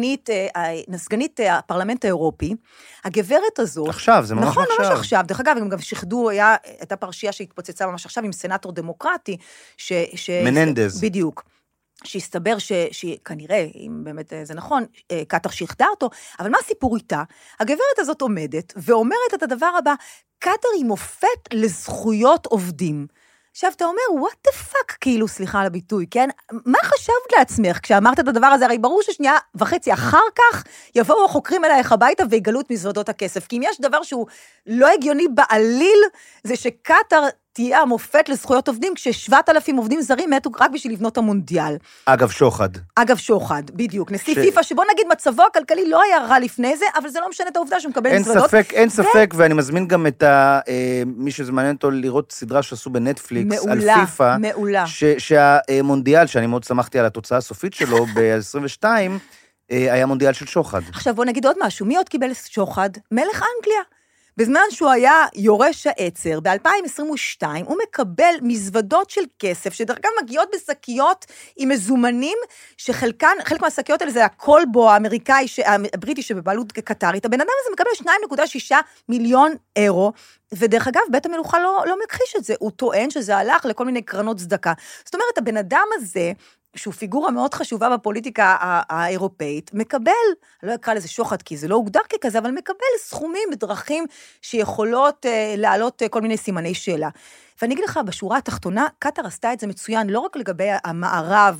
סגנית הפרלמנט האירופי, הגברת הזו... עכשיו, זה ממש נכון, עכשיו. נכון, ממש עכשיו. דרך אגב, הם גם שחדו, הייתה פרשייה שהתפוצצה ממש עכשיו עם סנטור דמוקרטי, מננדז. בדיוק. שהסתבר שכנראה, אם באמת זה נכון, קטר שחדה אותו, אבל מה הסיפור איתה? הגברת הזאת עומדת ואומרת את הדבר הבא, קטר היא מופת לזכויות עובדים. עכשיו, אתה אומר, what the fuck, כאילו, סליחה על הביטוי, כן? מה חשבת לעצמך כשאמרת את הדבר הזה? הרי ברור ששנייה וחצי אחר כך יבואו החוקרים אלייך הביתה ויגלו את מזוודות הכסף. כי אם יש דבר שהוא לא הגיוני בעליל, זה שקטר תהיה המופת לזכויות עובדים, כש7,000 עובדים זרים מתו רק בשביל לבנות המונדיאל. אגב שוחד. אגב שוחד, בדיוק. נשיא פיפה, שבוא נגיד מצבו הכלכלי לא היה רע לפני זה, אבל זה לא משנה את העובדה שהוא מקבל מזוודות. אין ספק, ואני מזמין גם את מי שזה מעניין אותו לראות סדרה שעשו בנטפליקס, על פיפה. מעולה. שהמונדיאל, שאני מאוד שמחתי על התוצאה הסופית שלו, ב-22, היה מונדיאל של שוחד. עכשיו בוא נגיד עוד משהו, מי עוד קיבל שוחד? מלך אנגליה. בזמן שהוא היה יורש העצר, ב-2022 הוא מקבל מזוודות של כסף, שדרך אגב מגיעות בשקיות עם מזומנים, חלק מהשקיות האלה זה הקולבו האמריקאי, הבריטי שבבעלות קטרית, הבן אדם הזה מקבל 2.6 מיליון אירו, ודרך אגב, בית המלוכה לא מכחיש את זה, הוא טוען שזה הלך לכל מיני קרנות צדקה. זאת אומרת, הבן אדם הזה, שהוא פיגורה מאוד חשובה בפוליטיקה האירופאית, מקבל, אני לא אקרא לזה שוחד, כי זה לא הוגדר ככזה, אבל מקבל סכומים בדרכים שיכולות לעלות כל מיני סימני שאלה. ואני אגיד לך, בשורה התחתונה, קטר עשתה את זה מצוין, לא רק לגבי המערב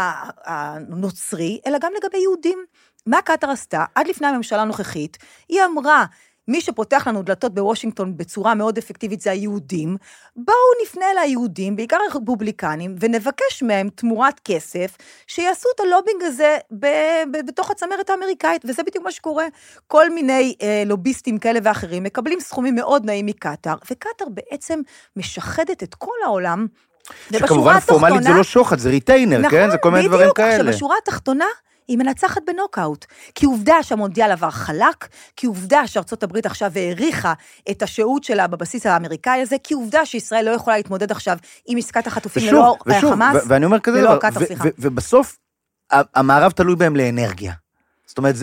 הנוצרי, אלא גם לגבי יהודים. מה קטר עשתה? עד לפני הממשלה הנוכחית, היא אמרה, מי שפותח לנו דלתות בוושינגטון בצורה מאוד אפקטיבית זה היהודים, בואו נפנה ליהודים, בעיקר הרפובליקנים, ונבקש מהם תמורת כסף, שיעשו את הלובינג הזה בתוך הצמרת האמריקאית, וזה בדיוק מה שקורה. כל מיני לוביסטים כאלה ואחרים, מקבלים סכומים מאוד נעים מקטר, וקטר בעצם משחדת את כל העולם, שכמובן פורמלית זה לא שוחד, זה ריטיינר, נכון, כן? זה כל מיני דברים כאלה. עכשיו, בשורה התחתונה, היא מנצחת בנוקאוט, כי עובדה שהמונדיאל עבר חלק, כי עובדה שארצות הברית עכשיו העריכה את השהות שלה בבסיס האמריקאי הזה, כי עובדה שישראל לא יכולה להתמודד עכשיו עם עסקת החטופים ללא החמאס, ואני אומר כזה דבר, ובסוף המערב תלוי בהם לאנרגיה. זאת אומרת,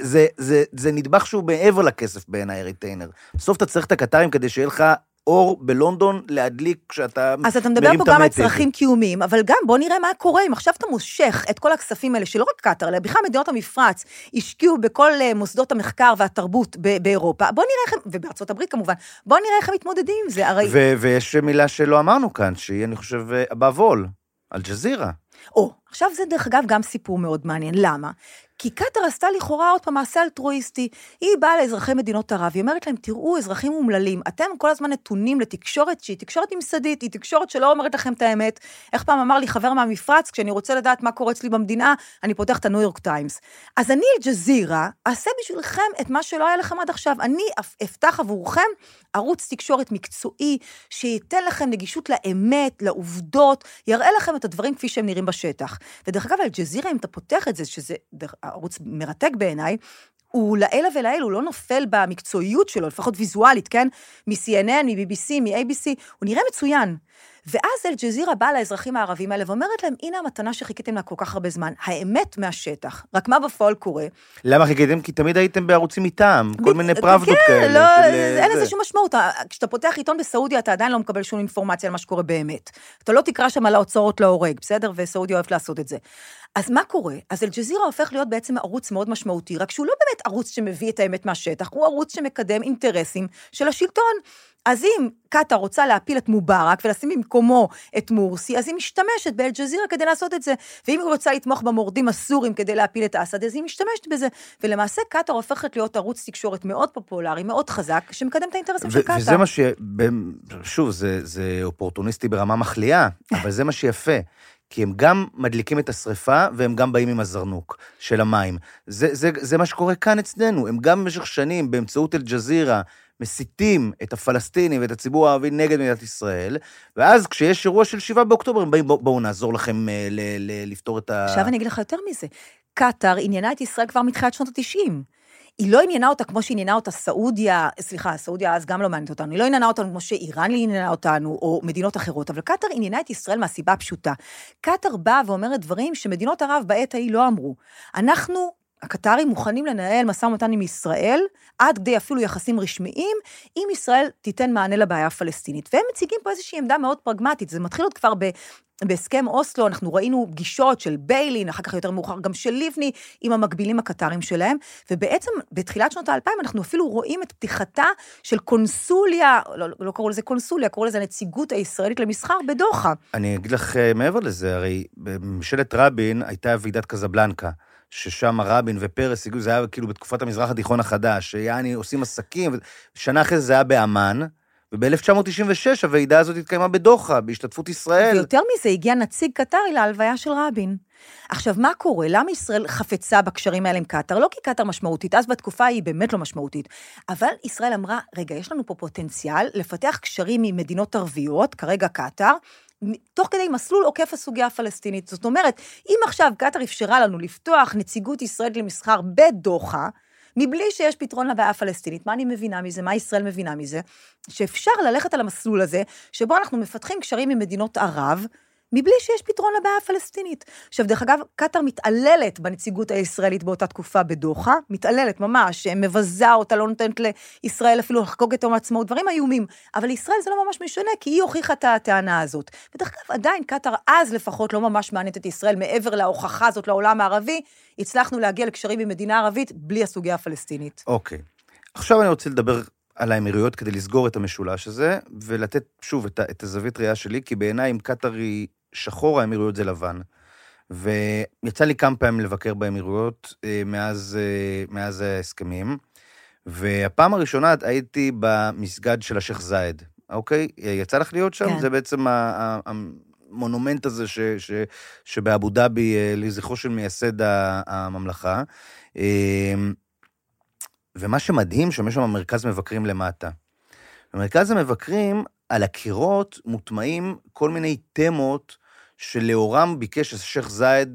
זה נדבך שהוא מעבר לכסף בעיניי ריטיינר. בסוף אתה צריך את הקטרים כדי שיהיה לך אור בלונדון להדליק כשאתה מרים את המתג. אז אתה מדבר פה גם על צרכים קיומיים, אבל גם בוא נראה מה קורה, אם עכשיו אתה מושך את כל הכספים האלה, שלא רק קטר, אלא בכלל מדינות המפרץ, השקיעו בכל מוסדות המחקר והתרבות באירופה, בוא נראה איך, ובארצות הברית כמובן, בוא נראה איך הם מתמודדים עם זה, הרי... ויש מילה שלא אמרנו כאן, שהיא, אני חושב, הבאבול, אל-ג'זירה. עכשיו זה דרך אגב גם סיפור מאוד מעניין, למה? כי קטר עשתה לכאורה עוד פעם מעשה אלטרואיסטי, היא באה לאזרחי מדינות ערב, היא אומרת להם, תראו אזרחים מומללים, אתם כל הזמן נתונים לתקשורת שהיא תקשורת ממסדית, היא תקשורת שלא אומרת לכם את האמת, איך פעם אמר לי חבר מהמפרץ, כשאני רוצה לדעת מה קורה אצלי במדינה, אני פותח את הניו יורק טיימס. אז אני אל-ג'זירה, אעשה בשבילכם את מה שלא היה לכם עד עכשיו, אני אפתח עבורכם ערוץ תקשורת מקצועי, שייתן לכם נגישות לאמת, לעובדות, יראה לכם את הדברים כפי שהם נראים בשטח. ודרך אגב, אל-ג'זירה, אם אתה פותח את זה, שזה ערוץ מרתק בעיניי, הוא לאלה ולאלה, הוא לא נופל במקצועיות שלו, לפחות ויזואלית, כן? מ-CNN, מ-BBC, מ-ABC, הוא נראה מצוין. ואז אל-ג'זירה באה לאזרחים הערבים האלה, ואומרת להם, הנה המתנה שחיכיתם לה כל כך הרבה זמן, האמת מהשטח. רק מה בפועל קורה? למה חיכיתם? כי תמיד הייתם בערוצים איתם, כל מיני פרבדות כאלה. כן, אין לזה שום משמעות. כשאתה פותח עיתון בסעודיה, אתה עדיין לא מקבל שום אינפורמציה על מה שקורה באמת. אתה לא תקרא שם על ההוצאות להורג, בסדר? וסעודיה אוהבת לעשות את זה. אז מה קורה? אז אל-ג'זירה הופך להיות בעצם ערוץ מאוד משמעותי, רק שהוא לא באמת ערוץ שמביא את האמת מהשטח, הוא ערוץ שמקדם אינטרסים של השלטון. אז אם קטר רוצה להפיל את מובארק ולשים במקומו את מורסי, אז היא משתמשת באל-ג'זירה כדי לעשות את זה. ואם היא רוצה לתמוך במורדים הסורים כדי להפיל את אסד, אז היא משתמשת בזה. ולמעשה קטר הופכת להיות ערוץ תקשורת מאוד פופולרי, מאוד חזק, שמקדם את האינטרסים של קטר. וזה מה שוב, זה אופורטוניסטי ברמה מחליאה, אבל זה מה שיפה. כי הם גם מדליקים את השריפה, והם גם באים עם הזרנוק של המים. זה מה שקורה כאן אצלנו. הם גם במשך שנים, באמצעות אל-ג'זירה, מסיתים את הפלסטינים ואת הציבור הערבי נגד מדינת ישראל, ואז כשיש אירוע של 7 באוקטובר, הם באים, בואו נעזור לכם לפתור את עכשיו אני אגיד לך יותר מזה. קטר עניינה את ישראל כבר מתחילת שנות ה-90. היא לא עניינה אותה כמו שעניינה אותה סעודיה, סליחה, סעודיה אז גם לא מעניינת אותנו, היא לא עניינה אותנו כמו שאיראן עניינה אותנו, או מדינות אחרות, אבל קטר עניינה את ישראל מהסיבה הפשוטה. קטר באה ואומרת דברים שמדינות ערב בעת ההיא לא אמרו. אנחנו, הקטרים, מוכנים לנהל משא ומתן עם ישראל, עד כדי אפילו יחסים רשמיים, אם ישראל תיתן מענה לבעיה הפלסטינית. והם מציגים פה איזושהי עמדה מאוד פרגמטית, זה מתחיל עוד כבר בהסכם אוסלו, אנחנו ראינו פגישות של ביילין, אחר כך יותר מאוחר גם של ליבני, עם המקבילים הקטרים שלהם, ובעצם בתחילת שנות ה-2000 אנחנו אפילו רואים את פתיחתה של קונסוליה, לא קראו לזה קונסוליה, קראו לזה נציגות הישראלית למסחר בדוחה. אני אגיד לך מעבר לזה, הרי בממשלת רבין הייתה ועידת קזבלנקה, ששם רבין ופרס, זה היה כאילו בתקופת המזרח התיכון החדש, שיעני עושים עסקים, שנה אחרי זה היה באמן, וב-1996 הוועידה הזאת התקיימה בדוחה, בהשתתפות ישראל. ויותר מזה, הגיע נציג קטרי להלוויה של רבין. עכשיו, מה קורה? למה ישראל חפצה בקשרים האלה עם קטר? לא כי קטר משמעותית, אז בתקופה היא באמת לא משמעותית. אבל ישראל אמרה, רגע, יש לנו פה פוטנציאל לפתח קשרים עם מדינות ערביות, כרגע קטר, תוך כדי מסלול עוקף הסוגיה הפלסטינית. זאת אומרת, אם עכשיו קטר אפשרה לנו לפתוח נציגות ישראלית למסחר בדוחה, מבלי שיש פתרון לבעיה הפלסטינית. מה אני מבינה מזה? מה ישראל מבינה מזה? שאפשר ללכת על המסלול הזה, שבו אנחנו מפתחים קשרים עם מדינות ערב, מבלי שיש פתרון לבעיה הפלסטינית. עכשיו, דרך אגב, קטר מתעללת בנציגות הישראלית באותה תקופה בדוחה, מתעללת ממש, מבזה אותה, לא נותנת לישראל אפילו לחגוג את יום העצמאות, דברים איומים, אבל לישראל זה לא ממש משנה, כי היא הוכיחה את הטענה הזאת. ודרך אגב, עדיין קטר אז לפחות לא ממש מעניינת את ישראל, מעבר להוכחה הזאת לעולם הערבי, הצלחנו להגיע לקשרים עם מדינה ערבית, בלי הסוגיה הפלסטינית. אוקיי. עכשיו אני רוצה לדבר על האמירויות כדי לסגור את המשולש הזה, ולתת שוב את הזווית ראייה שלי, כי בעיניי אם קטר היא שחור, האמירויות זה לבן. ויצא לי כמה פעמים לבקר באמירויות מאז ההסכמים, והפעם הראשונה הייתי במסגד של השייח זאיד, אוקיי? יצא לך להיות שם? כן. זה בעצם המונומנט הזה שבאבו דאבי, לזכרו של מייסד הממלכה. ומה שמדהים, שיש שם מרכז מבקרים למטה. במרכז המבקרים, על הקירות מוטמעים כל מיני תמות שלאורם ביקש השייח זאיד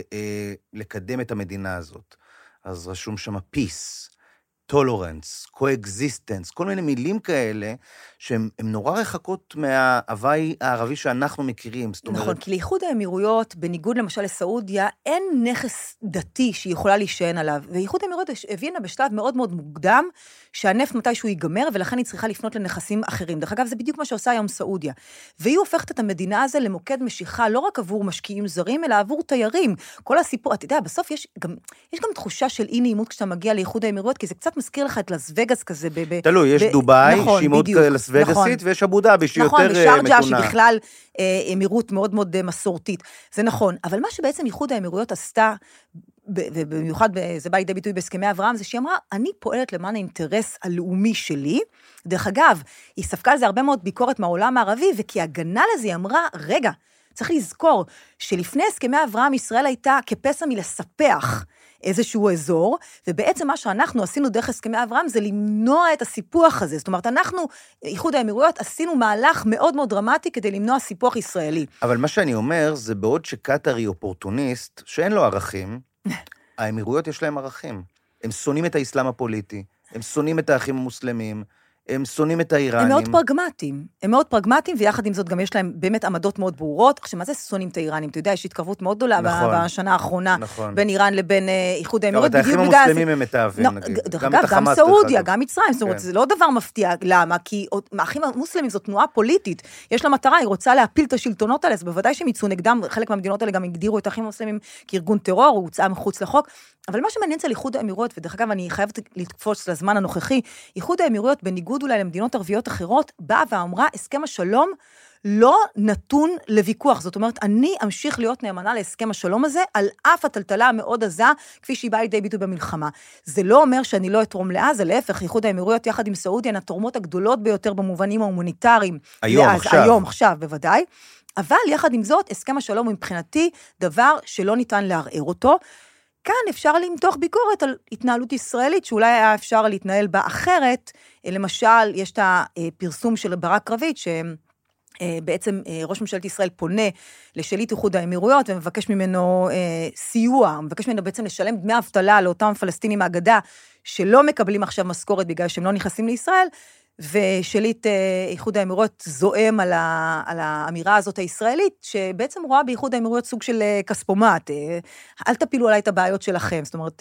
לקדם את המדינה הזאת. אז רשום שם peace, tolerance, coexistence, כל מיני מילים כאלה, שהן נורא רחקות מההווי הערבי שאנחנו מכירים. נכון, כי לאיחוד האמירויות, בניגוד למשל לסעודיה, אין נכס דתי שהיא יכולה להישען עליו, ואיחוד האמירויות הבינה בשלב מאוד מאוד מוקדם, שהנפט מתישהו ייגמר, ולכן היא צריכה לפנות לנכסים אחרים. דרך אגב, זה בדיוק מה שעושה היום סעודיה. והיא הופכת את המדינה הזו למוקד משיכה, לא רק עבור משקיעים זרים, אלא עבור תיירים. כל הסיפור, אתה יודע, בסוף יש גם תחושה של אי נעימות כשאתה מגיע לאיחוד האמירויות, כי זה קצת מזכיר לך את לס וגאס כזה. תלוי, יש דובאי, שהיא מאוד לס וגאסית, ויש אבו דאבי, שהיא יותר מתונה. נכון, ושארג'ה, שהיא בכלל אמירות מאוד מאוד מסורתית. זה נכון, אבל מה שבעצם איחוד האמירויות עשתה, ובמיוחד זה בא לידי ביטוי בהסכמי אברהם, זה שהיא אמרה, אני פועלת למען האינטרס הלאומי שלי, דרך אגב, היא ספקה לזה הרבה מאוד ביקורת מהעולם הערבי, וכי הגנה לזה היא אמרה, רגע, צריך לזכור, שלפני הסכמי אברהם ישראל הייתה כפסע מלספח איזשהו אזור, ובעצם מה שאנחנו עשינו דרך הסכמי אברהם, זה למנוע את הסיפוח הזה, זאת אומרת, אנחנו, איחוד האמירויות, עשינו מהלך מאוד מאוד דרמטי, כדי למנוע סיפוח ישראלי. אבל מה שאני אומר, זה בעוד שקטר היא אופורטוניסט, שאין לו ערכים, האמירויות יש להם ערכים. הם שונאים את האסלאם הפוליטי, הם שונאים את האחים המוסלמים, הם שונאים את האיראנים. הם מאוד פרגמטיים, ויחד עם זאת גם יש להם באמת עמדות מאוד ברורות. עכשיו, מה זה שונאים את האיראנים? אתה יודע, יש התקרבות מאוד גדולה בשנה האחרונה, בין איראן לבין איחוד האמירויות. את האחים המוסלמים הם מתאהבים, נגיד. גם סעודיה, גם מצרים, זאת אומרת, זה לא דבר מפתיע. למה? כי האחים המוסלמים זו תנועה פוליטית. יש לה מטרה, היא רוצה להפיל את השלטונות האלה, אז בוודאי שהם יצאו נגדם, חלק מהמדינות האלה גם הגדירו את האחים המוסלמים כארגון טרור, הוא הוצא מחוץ לחוק. אבל מה שמעניין זה איחוד האמירויות, ודרך אגב אני חייבת לתקפוץ לזמן הנוכחי, איחוד האמירויות בניגוד אולי למדינות ערביות אחרות, באה ואמרה, הסכם השלום לא נתון לוויכוח, זאת אומרת, אני אמשיך להיות נאמנה להסכם השלום הזה, על אף הטלטלה המאוד עזה, כפי שהיא באה לידי ביטוי במלחמה. זה לא אומר שאני לא אתרום לעזה, להפך, איחוד האמירויות יחד עם סעודיה, הן התורמות הגדולות ביותר במובנים ההומניטריים. היום, עכשיו, בוודאי. אבל יחד עם זאת, הסכם השלום הוא מבחינתי דבר שלא ניתן לערער אותו. כאן אפשר למתוח ביקורת על התנהלות ישראלית, שאולי היה אפשר להתנהל בה אחרת. למשל, יש את הפרסום של ברק רביד, שבעצם ראש ממשלת ישראל פונה לשליט איחוד האמירויות, ומבקש ממנו סיוע, מבקש ממנו בעצם לשלם דמי אבטלה לאותם פלסטינים מהגדה, שלא מקבלים עכשיו משכורת בגלל שהם לא נכנסים לישראל, ושליט איחוד האמירויות זועם על האמירה הזאת הישראלית, שבעצם רואה באיחוד האמירויות סוג של כספומט, אל תפילו עליי את הבעיות שלכם, זאת אומרת,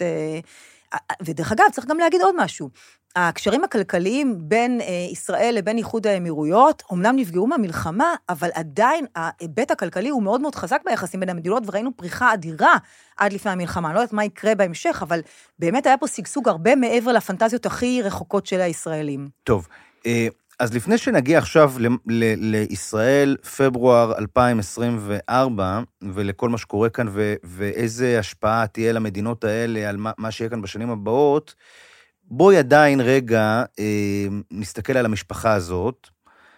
ודרך אגב, צריך גם להגיד עוד משהו, הקשרים הכלכליים בין ישראל לבין איחוד האמירויות, אמנם נפגעו מהמלחמה, אבל עדיין ההיבט הכלכלי הוא מאוד מאוד חזק ביחסים בין המדינות, וראינו פריחה אדירה עד לפני המלחמה, אני לא יודעת מה יקרה בהמשך, אבל באמת היה פה סגסוג הרבה מעבר לפנטזיות הכי רחוקות של הישראלים. טוב, אז לפני שנגיע עכשיו לישראל, פברואר 2024, ולכל מה שקורה כאן, ואיזה השפעה תהיה למדינות האלה, על מה שיהיה כאן בשנים הבאות, בואי עדיין רגע נסתכל על המשפחה הזאת,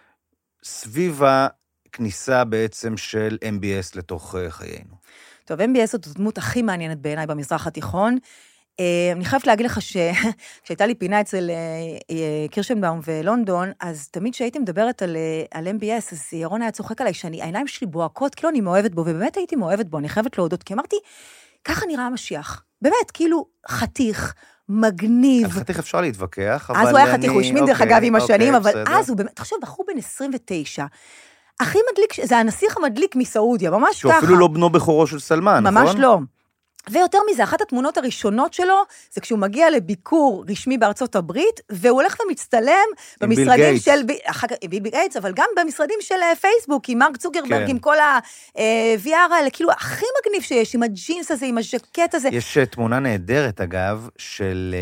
סביב הכניסה בעצם של MBS לתוך חיינו. טוב, MBS זאת הדמות הכי מעניינת בעיניי במזרח התיכון, אני חייבת להגיד לך כשהייתה לי פינה אצל קירשנבאום ולונדון, אז תמיד שהייתי מדברת על MBS, אז ירון היה צוחק עליי, העיניים שלי בוהקות, כאילו אני מאוהבת בו, ובאמת הייתי מאוהבת בו, אני חייבת להודות, כי אמרתי, ככה נראה המשיח. באמת, כאילו, חתיך, מגניב. על חתיך אפשר להתווכח, אבל אז הוא היה חתיך, הוא השמין דרך אגב עם השנים, אבל בסדר. אז הוא באמת, תחשוב, בחור בן 29, הכי מדליק, זה הנסיך המדליק מסעודיה, ממש שהוא ככה. אפילו לא בנו בכורו של סלמן, נכון? ממש לא. ויותר מזה, אחת התמונות הראשונות שלו, זה כשהוא מגיע לביקור רשמי בארצות הברית, והוא הולך ומצטלם במשרדים של ביל גייטס, אבל גם במשרדים של פייסבוק, עם מרק צוקרברג, עם כל ה-VR האלה, כאילו הכי מגניב שיש, עם הג'ינס הזה, עם הז'קט הזה. יש תמונה נהדרת, אגב, של...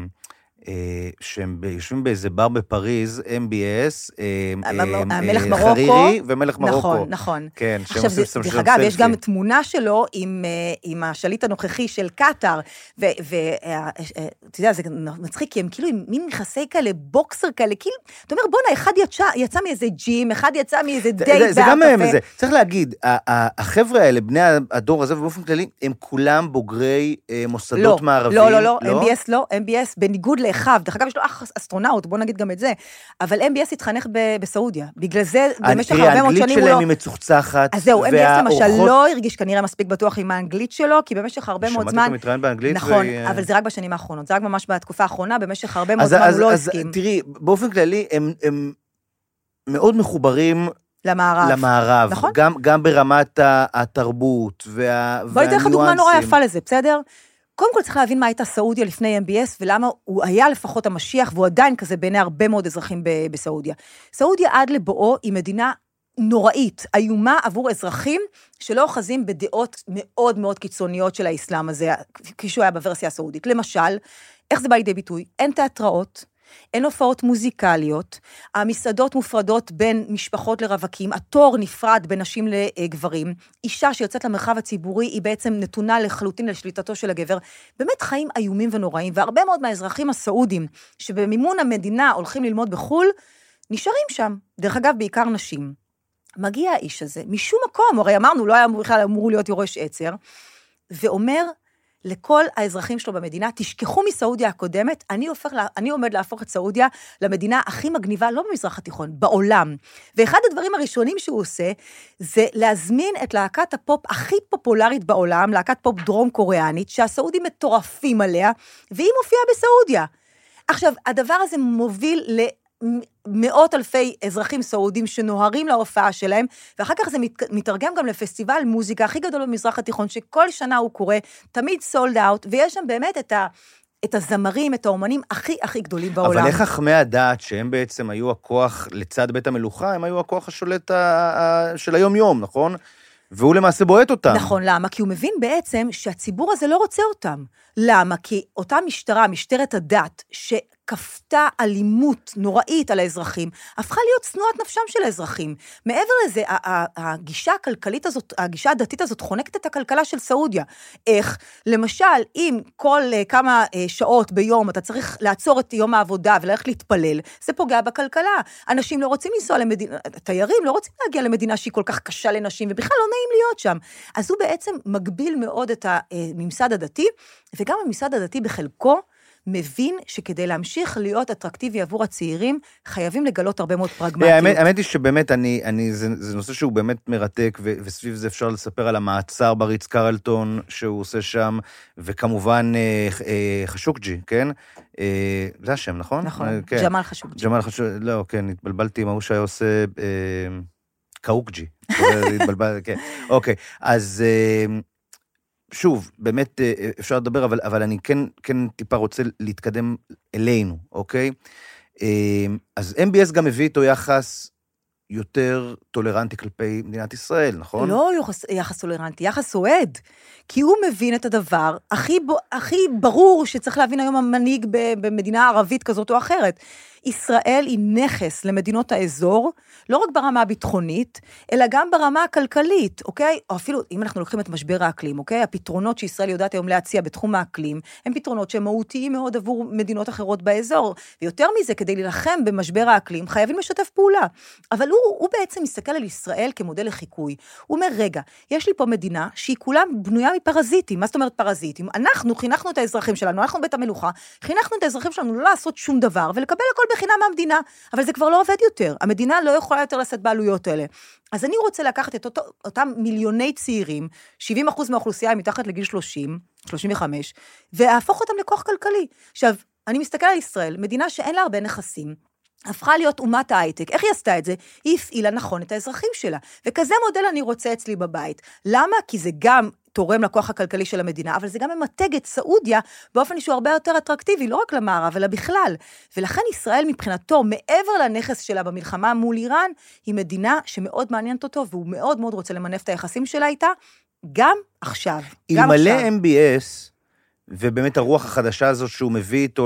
שהם יושבים באיזה בר בפריז, MBS, מלך מרוקו. חרירי ומלך מרוקו. נכון, נכון. כן, עכשיו, דרך אגב, יש גם תמונה שלו עם השליט הנוכחי של קטר, ואתה יודע, זה מצחיק, כי הם כאילו עם מין מכסי כאלה, בוקסר כאלה, כאילו, אתה אומר, בונה, אחד יצא מאיזה ג'ים, אחד יצא מאיזה דייט, זה גם מהם, צריך להגיד, החבר'ה האלה, בני הדור הזה, ובאופן כללי, הם כולם בוגרי מוסדות מערבים. לא, MBS לא, MBS בניגוד לאחיו, דרך אגב יש לו אח אסטרונאוט, בוא נגיד גם את זה, אבל MBS התחנך בסעודיה, בגלל זה במשך הרבה מאוד שנים הוא לא... האנגלית שלהם היא מצוחצחת, אז זהו, MBS למשל לא הרגיש כנראה מספיק בטוח עם האנגלית שלו, כי במשך הרבה מאוד זמן... שמעתי אותו מתראיין באנגלית. נכון, אבל זה רק בשנים האחרונות, זה רק ממש בתקופה האחרונה, במשך הרבה מאוד זמן הוא לא הסכים. אז תראי, באופן כללי הם מאוד מחוברים... למערב, נכון? גם ברמת התרבות והניואנסים. בוא ניתן לך דוגמה נורא יפה לזה, בסדר? קודם כל צריך להבין מה הייתה סעודיה לפני MBS, ולמה הוא היה לפחות המשיח, והוא עדיין כזה בעיני הרבה מאוד אזרחים בסעודיה. סעודיה עד לבואו היא מדינה נוראית, איומה עבור אזרחים, שלא אוחזים בדעות מאוד מאוד קיצוניות של האסלאם הזה, כפי שהוא היה בוורסיה הסעודית. למשל, איך זה בא לידי ביטוי? אין תיאטראות, אין הופעות מוזיקליות, המסעדות מופרדות בין משפחות לרווקים, התור נפרד בין נשים לגברים, אישה שיוצאת למרחב הציבורי היא בעצם נתונה לחלוטין לשליטתו של הגבר, באמת חיים איומים ונוראים, והרבה מאוד מהאזרחים הסעודים, שבמימון המדינה הולכים ללמוד בחול, נשארים שם, דרך אגב בעיקר נשים. מגיע האיש הזה, משום מקום, הרי אמרנו, לא היה בכלל אמור להיות יורש עצר, ואומר, לכל האזרחים שלו במדינה, תשכחו מסעודיה הקודמת, אני עומד להפוך את סעודיה למדינה הכי מגניבה, לא במזרח התיכון, בעולם. ואחד הדברים הראשונים שהוא עושה, זה להזמין את להקת הפופ הכי פופולרית בעולם, להקת פופ דרום קוריאנית, שהסעודים מטורפים עליה, והיא מופיעה בסעודיה. עכשיו, הדבר הזה מוביל מאות אלפי אזרחים סעודים שנוהרים להופעה שלהם, ואחר כך זה מתרגם גם לפסטיבל מוזיקה הכי גדול במזרח התיכון, שכל שנה הוא קורא, תמיד סולד אאוט, ויש שם באמת את הזמרים, את האומנים הכי גדולים בעולם. אבל איך חכמי הדעת, שהם בעצם היו הכוח לצד בית המלוכה, הם היו הכוח השולט של היום-יום, נכון? והוא למעשה בועט אותם. נכון, למה? כי הוא מבין בעצם שהציבור הזה לא רוצה אותם. למה? כי אותה משטרה, משטרת הדת, שכפתה אלימות נוראית על האזרחים, הפכה להיות צנועת נפשם של האזרחים. מעבר לזה, הגישה הכלכלית הזאת, הגישה הדתית הזאת, חונקת את הכלכלה של סעודיה. איך? למשל, אם כל כמה שעות ביום אתה צריך לעצור את יום העבודה וללכת להתפלל, זה פוגע בכלכלה. אנשים לא רוצים לנסוע למדינה, תיירים לא רוצים להגיע למדינה שהיא כל כך קשה לנשים, ובכלל לא נעים להיות שם. אז הוא בעצם מגביל מאוד את הממסד הדתי, וגם הממסד הדתי בחלקו, מבין שכדי להמשיך להיות אטרקטיבי עבור הצעירים, חייבים לגלות הרבה מאוד פרגמטיות. האמת היא שבאמת, זה נושא שהוא באמת מרתק, וסביב זה אפשר לספר על המעצר בריץ קרלטון, שהוא עושה שם, וכמובן חשוקג'י, כן? זה השם, נכון? נכון, ג'מאל חשוקג'י. ג'מאל חשוקג'י, לא, כן, התבלבלתי עם ההוא שהיה עושה קאוקג'י. כן. אוקיי, אז... שוב, באמת אפשר לדבר, אבל אני כן טיפה רוצה להתקדם אלינו, אוקיי? אז MBS גם הביא איתו יחס יותר טולרנטי כלפי מדינת ישראל, נכון? לא יחס טולרנטי, יחס אוהד. כי הוא מבין את הדבר הכי ברור שצריך להבין היום המנהיג במדינה ערבית כזאת או אחרת. ישראל היא נכס למדינות האזור, לא רק ברמה הביטחונית, אלא גם ברמה הכלכלית, אוקיי? או אפילו, אם אנחנו לוקחים את משבר האקלים, אוקיי? הפתרונות שישראל יודעת היום להציע בתחום האקלים, הם פתרונות שהם מהותיים מאוד עבור מדינות אחרות באזור. ויותר מזה, כדי להילחם במשבר האקלים, חייבים לשתף פעולה. אבל הוא בעצם מסתכל על ישראל כמודל לחיקוי. הוא אומר, רגע, יש לי פה מדינה שהיא כולה בנויה מפרזיטים. מה זאת אומרת פרזיטים? אנחנו חינכנו את האזרחים שלנו, אנחנו בית המלוכה, חינכנו את האזרחים שלנו לא לעשות שום דבר, ולקבל הכל בחינם מהמדינה, אבל זה כבר לא עובד יותר. המדינה לא יכולה יותר לשאת בעלויות האלה. אז אני רוצה לקחת את אותם מיליוני צעירים, 70% מהאוכלוסייה מתחת לגיל 30, 35, והפוך אותם לכוח כלכלי. עכשיו, אני מסתכל על ישראל, מדינה שאין לה הרבה נכסים, הפכה להיות אומת ההייטק. איך היא עשתה את זה? היא הפעילה נכון את האזרחים שלה. וכזה מודל אני רוצה אצלי בבית. למה? כי זה גם תורם לכוח הכלכלי של המדינה, אבל זה גם ממתג את סעודיה באופן שהוא הרבה יותר אטרקטיבי, לא רק למערב, אלא בכלל. ולכן ישראל מבחינתו, מעבר לנכס שלה במלחמה מול איראן, היא מדינה שמאוד מעניינת אותו, והוא מאוד מאוד רוצה למנף את היחסים שלה איתה, גם עכשיו. אלמלא MBS, ובאמת הרוח החדשה הזאת שהוא מביא איתו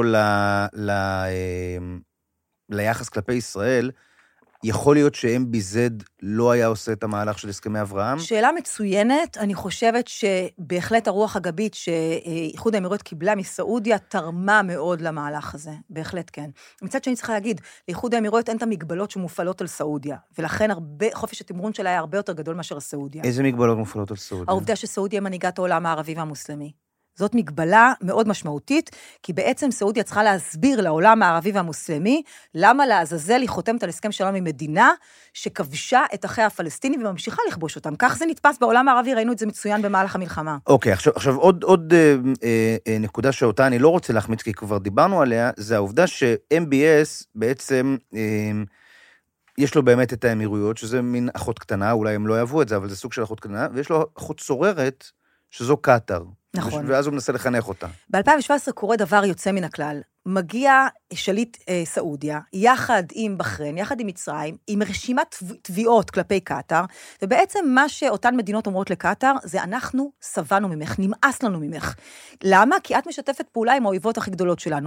ליחס כלפי ישראל, יכול להיות ש-MBZ לא היה עושה את המהלך של הסכמי אברהם? שאלה מצוינת, אני חושבת שבהחלט הרוח הגבית שאיחוד האמירויות קיבלה מסעודיה, תרמה מאוד למהלך הזה, בהחלט כן. מצד שני צריכה להגיד, לאיחוד האמירויות אין את המגבלות שמופעלות על סעודיה, ולכן חופש התמרון שלה היה הרבה יותר גדול מאשר סעודיה. איזה מגבלות מופעלות על סעודיה? העובדה שסעודיה היא מנהיגת העולם הערבי והמוסלמי. זאת מגבלה מאוד משמעותית, כי בעצם סעודיה צריכה להסביר לעולם הערבי והמוסלמי, למה לעזאזל היא חותמת על הסכם שלום עם מדינה, שכבשה את אחיה הפלסטינים וממשיכה לכבוש אותם. כך זה נתפס בעולם הערבי, ראינו את זה מצוין במהלך המלחמה. אוקיי, עכשיו עוד נקודה שאותה אני לא רוצה להחמיץ, כי כבר דיברנו עליה, זה העובדה ש-MBS בעצם יש לו באמת את האמירויות, שזה מין אחות קטנה, אולי הם לא יאהבו את זה, אבל זה סוג של אחות קטנה, ויש לו אחות צוררת, שזו קטר. נכון. ואז הוא מנסה לחנך אותה. ב-2017 קורה דבר יוצא מן הכלל. מגיע שליט סעודיה, יחד עם בחריין, יחד עם מצרים, עם רשימת תביעות כלפי קטר, ובעצם מה שאותן מדינות אומרות לקטר, זה אנחנו סבנו ממך, נמאס לנו ממך. למה? כי את משתפת פעולה עם האויבות הכי גדולות שלנו.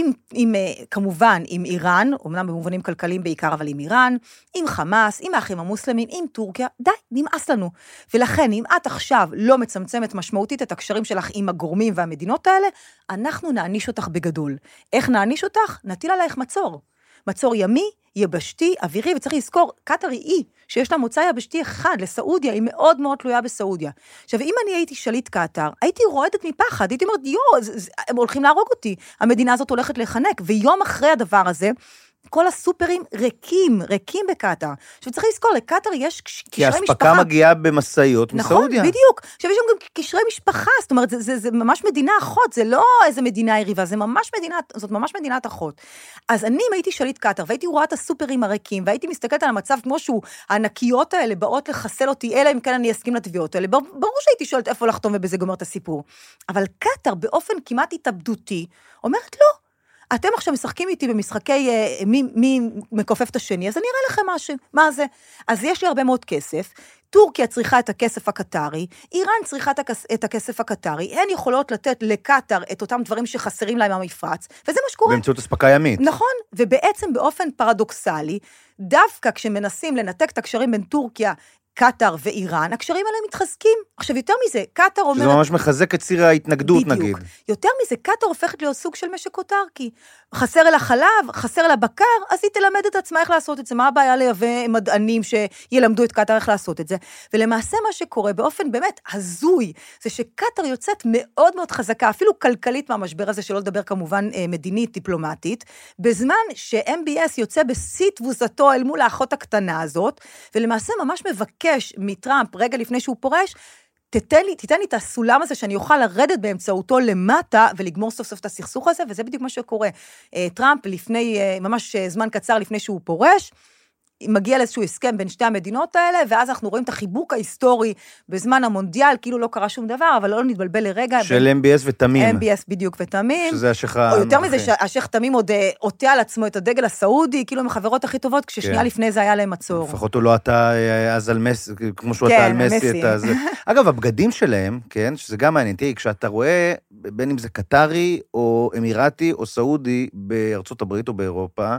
כמובן, עם איראן, אמנם במובנים כלכליים בעיקר, אבל עם איראן, עם חמאס, עם האחים המוסלמים, עם טורקיה, די, נמאס לנו. ולכן, אם את עכשיו לא מצמצמת משמעותית את הקשרים שלך עם הגורמים והמדינות האלה, אנחנו נעניש אותך בגדול. איך נעניש אותך? נטיל עלייך מצור. מצור ימי, יבשתי, אווירי, וצריך לזכור, קטר היא אי, שיש לה מוצא יבשתי אחד, לסעודיה, היא מאוד מאוד תלויה בסעודיה. עכשיו, אם אני הייתי שליט קטר, הייתי רועדת מפחד, הייתי אומרת, הם הולכים להרוג אותי, המדינה הזאת הולכת לחנק, ויום אחרי הדבר הזה, כל הסופרים ריקים בקטר. עכשיו צריך לזכור, לקטר יש קשרי משפחה. כי הספקה מגיעה במסעיות מסעודיה. נכון, בדיוק. עכשיו יש שם גם קשרי משפחה, זאת אומרת, זה ממש מדינה אחות, זה לא איזה מדינה יריבה, זאת ממש מדינת אחות. אז אני, אם הייתי שליט קטר, והייתי רואה את הסופרים הריקים, והייתי מסתכלת על המצב כמו שהוא, הענקיות האלה באות לחסל אותי, אלא אם כן אני אסכים לתביעות האלה, ברור שהייתי שואלת איפה לחתום ובזה גומר את הסיפור. אבל קטר באופן כמעט התאבדותי, אומרת לא. אתם עכשיו משחקים איתי במשחקי מי מקופף את השני, אז אני אראה לכם משהו, מה זה? אז יש לי הרבה מאוד כסף, טורקיה צריכה את הכסף הקטרי, איראן צריכה את הכסף הקטרי, הן יכולות לתת לקטר את אותם דברים שחסרים להם מהמפרץ, וזה מה שקורה. באמצעות הספקה ימית. נכון, ובעצם באופן פרדוקסלי, דווקא כשמנסים לנתק את הקשרים בין טורקיה, קטר ואיראן, הקשרים האלה מתחזקים. עכשיו, יותר מזה, קטר אומרת... שזה ממש מחזק את ציר ההתנגדות, בדיוק. נגיד. יותר מזה, קטר הופכת להיות סוג של משק אוטרקי. חסר לה חלב, חסר לה בקר, אז היא תלמד את עצמה איך לעשות את זה. מה הבעיה לייבא מדענים שילמדו את קטר איך לעשות את זה? ולמעשה מה שקורה באופן באמת הזוי, זה שקטר יוצאת מאוד מאוד חזקה, אפילו כלכלית מהמשבר הזה, שלא לדבר כמובן מדינית, דיפלומטית, בזמן ש-MBS יוצא בשיא תבוסתו אל מול האחות הקטנה הזאת, ולמעשה ממש מבקש מטראמפ, רגע לפני שהוא פורש, תיתן לי את הסולם הזה שאני אוכל לרדת באמצעותו למטה ולגמור סוף סוף את הסכסוך הזה, וזה בדיוק מה שקורה. טראמפ לפני, ממש זמן קצר לפני שהוא פורש, מגיע לאיזשהו הסכם בין שתי המדינות האלה, ואז אנחנו רואים את החיבוק ההיסטורי בזמן המונדיאל, כאילו לא קרה שום דבר, אבל לא נתבלבל לרגע. של MBS ותמים. MBS בדיוק ותמים. שזה השייך... או יותר מזה, שהשייך תמים עוד עוטה על עצמו את הדגל הסעודי, כאילו הם החברות הכי טובות, כששנייה לפני זה היה להם מצור. לפחות הוא לא עטה אז על מסי, כמו שהוא עטה על מסי את הזה. אגב, הבגדים שלהם, כן, שזה גם מעניין, תראי, כשאתה רואה, בין אם זה קטרי, או אמירתי, או סעודי, בארצות הברית או באירופה,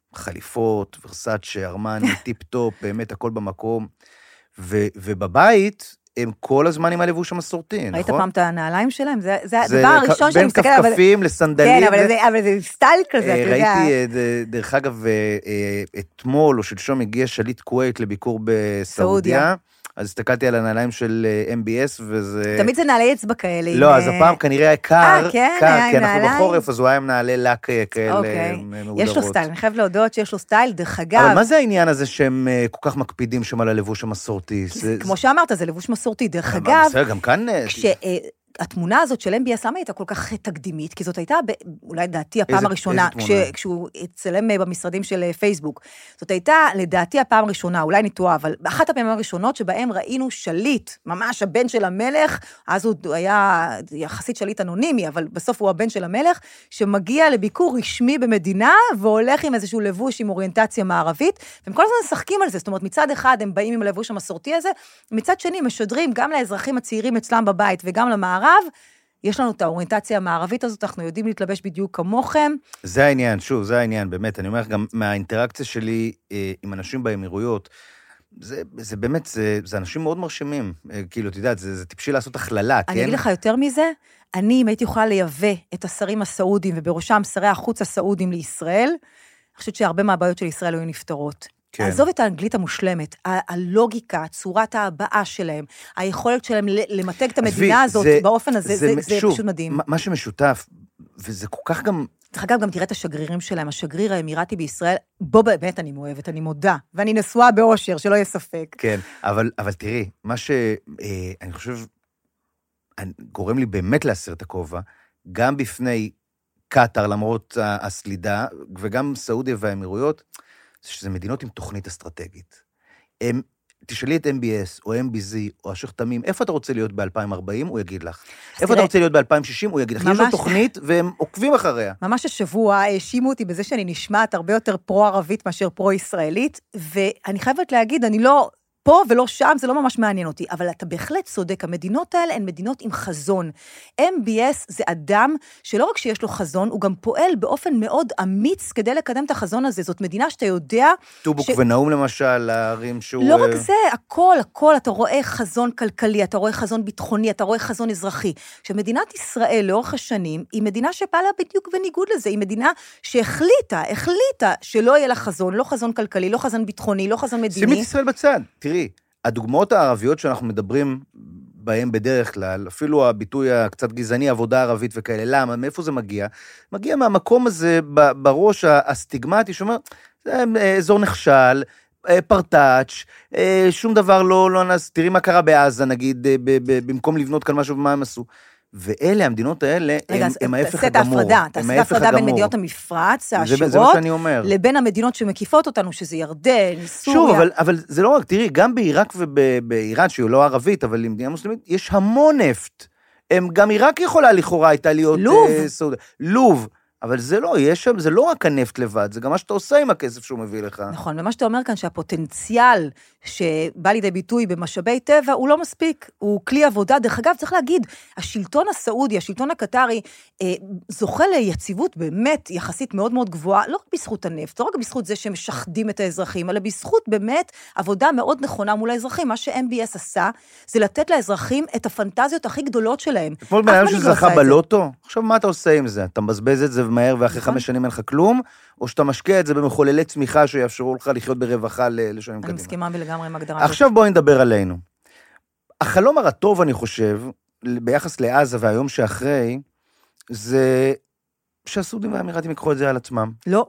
חליפות, ורסאצ'ה, ארמני, טיפ-טופ, באמת הכל במקום. ובבית, הם כל הזמן עם הלבוש המסורתי, נכון? ראית פעם את הנעליים שלהם? זה הדבר הראשון שאני מסתכל עליו. בין כפכפים לסנדלים. כן, אבל זה סטייל כזה, אתה יודע. ראיתי, דרך אגב, אתמול או שלשום הגיע שליט כווית לביקור בסעודיה, אז הסתכלתי על הנעליים של MBS, וזה... תמיד זה נעלי אצבע כאלה. לא, אז הפעם כנראה היה קר, כן, כי אנחנו בחורף, אז הוא היה עם נעלי לק כאלה מאודרות. יש לו סטייל, אני חייב להודות שיש לו סטייל, דרך אגב. אבל מה זה העניין הזה שהם כל כך מקפידים שם על הלבוש המסורתי? כמו שאמרת, זה לבוש מסורתי, דרך אגב. בסדר, גם כאן... התמונה הזאת של MBS, למה הייתה כל כך תקדימית? כי זאת הייתה, אולי דעתי הפעם הראשונה, כשהוא הצלם במשרדים של פייסבוק. זאת הייתה, לדעתי הפעם הראשונה, אולי נטועה, אבל באחת הפעמים הראשונות שבהם ראינו שליט, ממש הבן של המלך, אז הוא היה יחסית שליט אנונימי, אבל בסוף הוא הבן של המלך, שמגיע לביקור רשמי במדינה, והולך עם איזשהו לבוש עם אוריינטציה מערבית, והם כל הזמן משחקים על זה, זאת אומרת, מצד אחד הם באים עם הלבוש המסורתי הזה, מצד שני משדרים גם לאזרחים הצעירים אצלם בבית וגם למערב, יש לנו את האוריינטציה המערבית הזאת, אנחנו יודעים להתלבש בדיוק כמוכם. זה העניין, שוב, זה העניין, באמת, אני אומר גם מהאינטראקציה שלי עם אנשים באמירויות, זה באמת, זה אנשים מאוד מרשימים, כאילו, אתה יודעת, זה טיפשי לעשות הכללה, כן? אני אגיד לך יותר מזה, אם הייתי יכולה לייבא את השרים הסעודים, ובראשם שרי החוץ הסעודים לישראל, אני חושבת שהרבה מהבעיות של ישראל היו נפתרות. כן. עזוב את האנגלית המושלמת, הלוגיקה, צורת ההבעה שלהם, היכולת שלהם למתג את המדינה הזאת באופן הזה, זה פשוט מדהים. מה שמשותף, וזה כל כך גם... דרך אגב, גם תראה את השגרירים שלהם, השגריר האמירתי בישראל, בו באמת אני מאוהבת, אני מודה, ואני נשואה באושר, שלא יהיה ספק. כן, אבל תראי, מה שאני חושב, גורם לי באמת להסיר את הכובע, גם בפני קטר, למרות הסלידה, וגם סעודיה והאמירויות, שזה מדינות עם תוכנית אסטרטגית. תשאלי את MBS או MBZ או השייח תמים, איפה אתה רוצה להיות ב-2040? הוא יגיד לך. איפה אתה רוצה להיות ב-2060? הוא יגיד לך. יש לו תוכנית והם עוקבים אחריה. ממש השבוע האשימו אותי בזה שאני נשמעת הרבה יותר פרו-ערבית מאשר פרו-ישראלית, ואני חייבת להגיד, אני לא... פה ולא שם, זה לא ממש מעניין אותי, אבל אתה בהחלט צודק, המדינות האלה הן מדינות עם חזון. MBS זה אדם שלא רק שיש לו חזון, הוא גם פועל באופן מאוד אמיץ כדי לקדם את החזון הזה. זאת מדינה שאתה יודע... טובוק ונאום למשל, הערים שהוא... לא רק זה, הכל, אתה רואה חזון כלכלי, אתה רואה חזון ביטחוני, אתה רואה חזון אזרחי. שמדינת ישראל לאורך השנים, היא מדינה שפעלה בדיוק בניגוד לזה, היא מדינה שהחליטה שלא יהיה לה חזון, לא חזון כלכלי, לא חזון ביטחוני, לא חזון מדיני. שימי את ישראל בצד. תראי, הדוגמאות הערביות שאנחנו מדברים בהן בדרך כלל, אפילו הביטוי הקצת גזעני, עבודה ערבית וכאלה, למה? מאיפה זה מגיע? מגיע מהמקום הזה בראש הסטיגמטי, שאומר, זה אזור נכשל, פרטאץ', שום דבר לא נס, תראי מה קרה בעזה, נגיד, במקום לבנות כאן משהו, מה הם עשו. ואלה, המדינות האלה, הם ההפך הגמור. תעשה את ההפרדה בין מדינות המפרץ, העשירות, לבין המדינות שמקיפות אותנו, שזה ירדן, סוריה. שוב, אבל זה לא רק, תראי, גם בעיראק ובאיראן, שהיא לא ערבית, אבל היא מדינה מוסלמית, יש המון נפט. גם עיראק יכולה לכאורה, הייתה להיות... לוב. אבל זה לא, יש שם, זה לא רק הנפט לבד, זה גם מה שאתה עושה עם הכסף שהוא מביא לך. נכון, ומה שאתה אומר כאן, שהפוטנציאל שבא לידי ביטוי במשאבי טבע, הוא לא מספיק, הוא כלי עבודה. דרך אגב, צריך להגיד, השלטון הסעודי, השלטון הקטרי, זוכה ליציבות באמת יחסית מאוד מאוד גבוהה, לא רק בזכות הנפט, לא רק בזכות זה שמשחדים את האזרחים, אלא בזכות באמת עבודה מאוד נכונה מול האזרחים. מה ש-MBS עשה, זה לתת לאזרחים את הפנטזיות הכי גדולות שלהם. אתמול בנהל שזכה בלוטו, עכשיו מה אתה עושה עם זה? אתה מבזבז את זה מהר ואחרי 5 שנים אין לך כלום, או שאתה משקיע את זה במחוללי צמיחה שיאפשרו לך לחיות ברווחה לשנים קדימה. אני מסכימה ולגמרי עם הגדרה. עכשיו בואי נדבר עלינו. החלום הרטוב, אני חושב, ביחס לעזה והיום שאחרי, זה שהסעודים והאמירתים יקחו את זה על עצמם.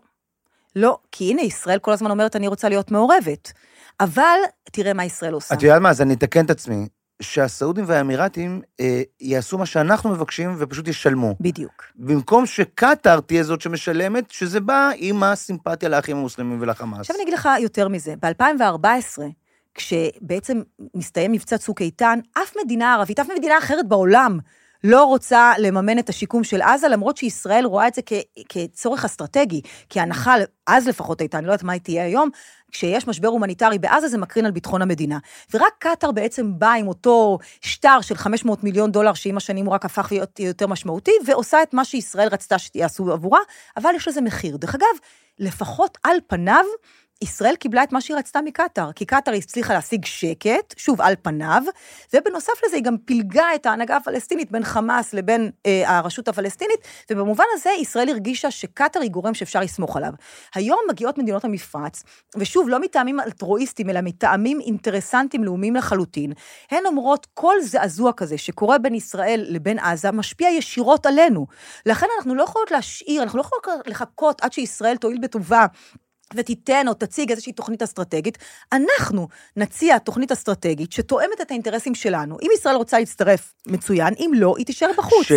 לא, כי הנה ישראל כל הזמן אומרת, אני רוצה להיות מעורבת. אבל תראה מה ישראל עושה. את יודעת מה, אז אני אתקן את עצמי. שהסעודים והאמירתים יעשו מה שאנחנו מבקשים ופשוט ישלמו. בדיוק. במקום שקטר תהיה זאת שמשלמת, שזה בא עם הסימפתיה לאחים המוסלמים ולחמאס. עכשיו אני אגיד לך יותר מזה. ב-2014, כשבעצם מסתיים מבצע צוק איתן, אף מדינה ערבית, אף מדינה אחרת בעולם, לא רוצה לממן את השיקום של עזה, למרות שישראל רואה את זה כצורך אסטרטגי, כי ההנחה, אז לפחות הייתה, אני לא יודעת מה היא תהיה היום, כשיש משבר הומניטרי בעזה, זה מקרין על ביטחון המדינה. ורק קטר בעצם בא עם אותו שטר של $500 מיליון, שעם השנים הוא רק הפך להיות יותר משמעותי, ועושה את מה שישראל רצתה שיעשו עבורה, אבל יש לזה מחיר. דרך אגב, לפחות על פניו, ישראל קיבלה את מה שהיא רצתה מקטר, כי קטר הצליחה להשיג שקט, שוב על פניו, ובנוסף לזה היא גם פילגה את ההנהגה הפלסטינית בין חמאס לבין הרשות הפלסטינית, ובמובן הזה ישראל הרגישה שקטר היא גורם שאפשר לסמוך עליו. היום מגיעות מדינות המפרץ, ושוב לא מטעמים אלטרואיסטיים, אלא מטעמים אינטרסנטיים לאומיים לחלוטין, הן אומרות כל זעזוע כזה שקורה בין ישראל לבין עזה, משפיע ישירות עלינו. לכן אנחנו לא יכולות להשאיר, אנחנו לא יכולות לחכות עד שישראל תועיל בטובה, ותיתן או תציג איזושהי תוכנית אסטרטגית, אנחנו נציע תוכנית אסטרטגית שתואמת את האינטרסים שלנו. אם ישראל רוצה להצטרף, מצוין, אם לא, היא תישאר בחוץ.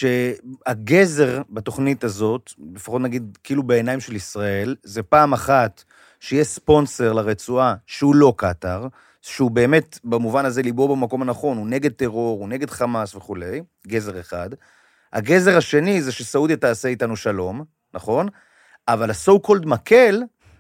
שהגזר בתוכנית הזאת, לפחות נגיד כאילו בעיניים של ישראל, זה פעם אחת שיהיה ספונסר לרצועה שהוא לא קטר, שהוא באמת במובן הזה ליבו במקום הנכון, הוא נגד טרור, הוא נגד חמאס וכו', גזר אחד. הגזר השני זה שסעודיה תעשה איתנו שלום, נכון? אבל ה-so called מקל,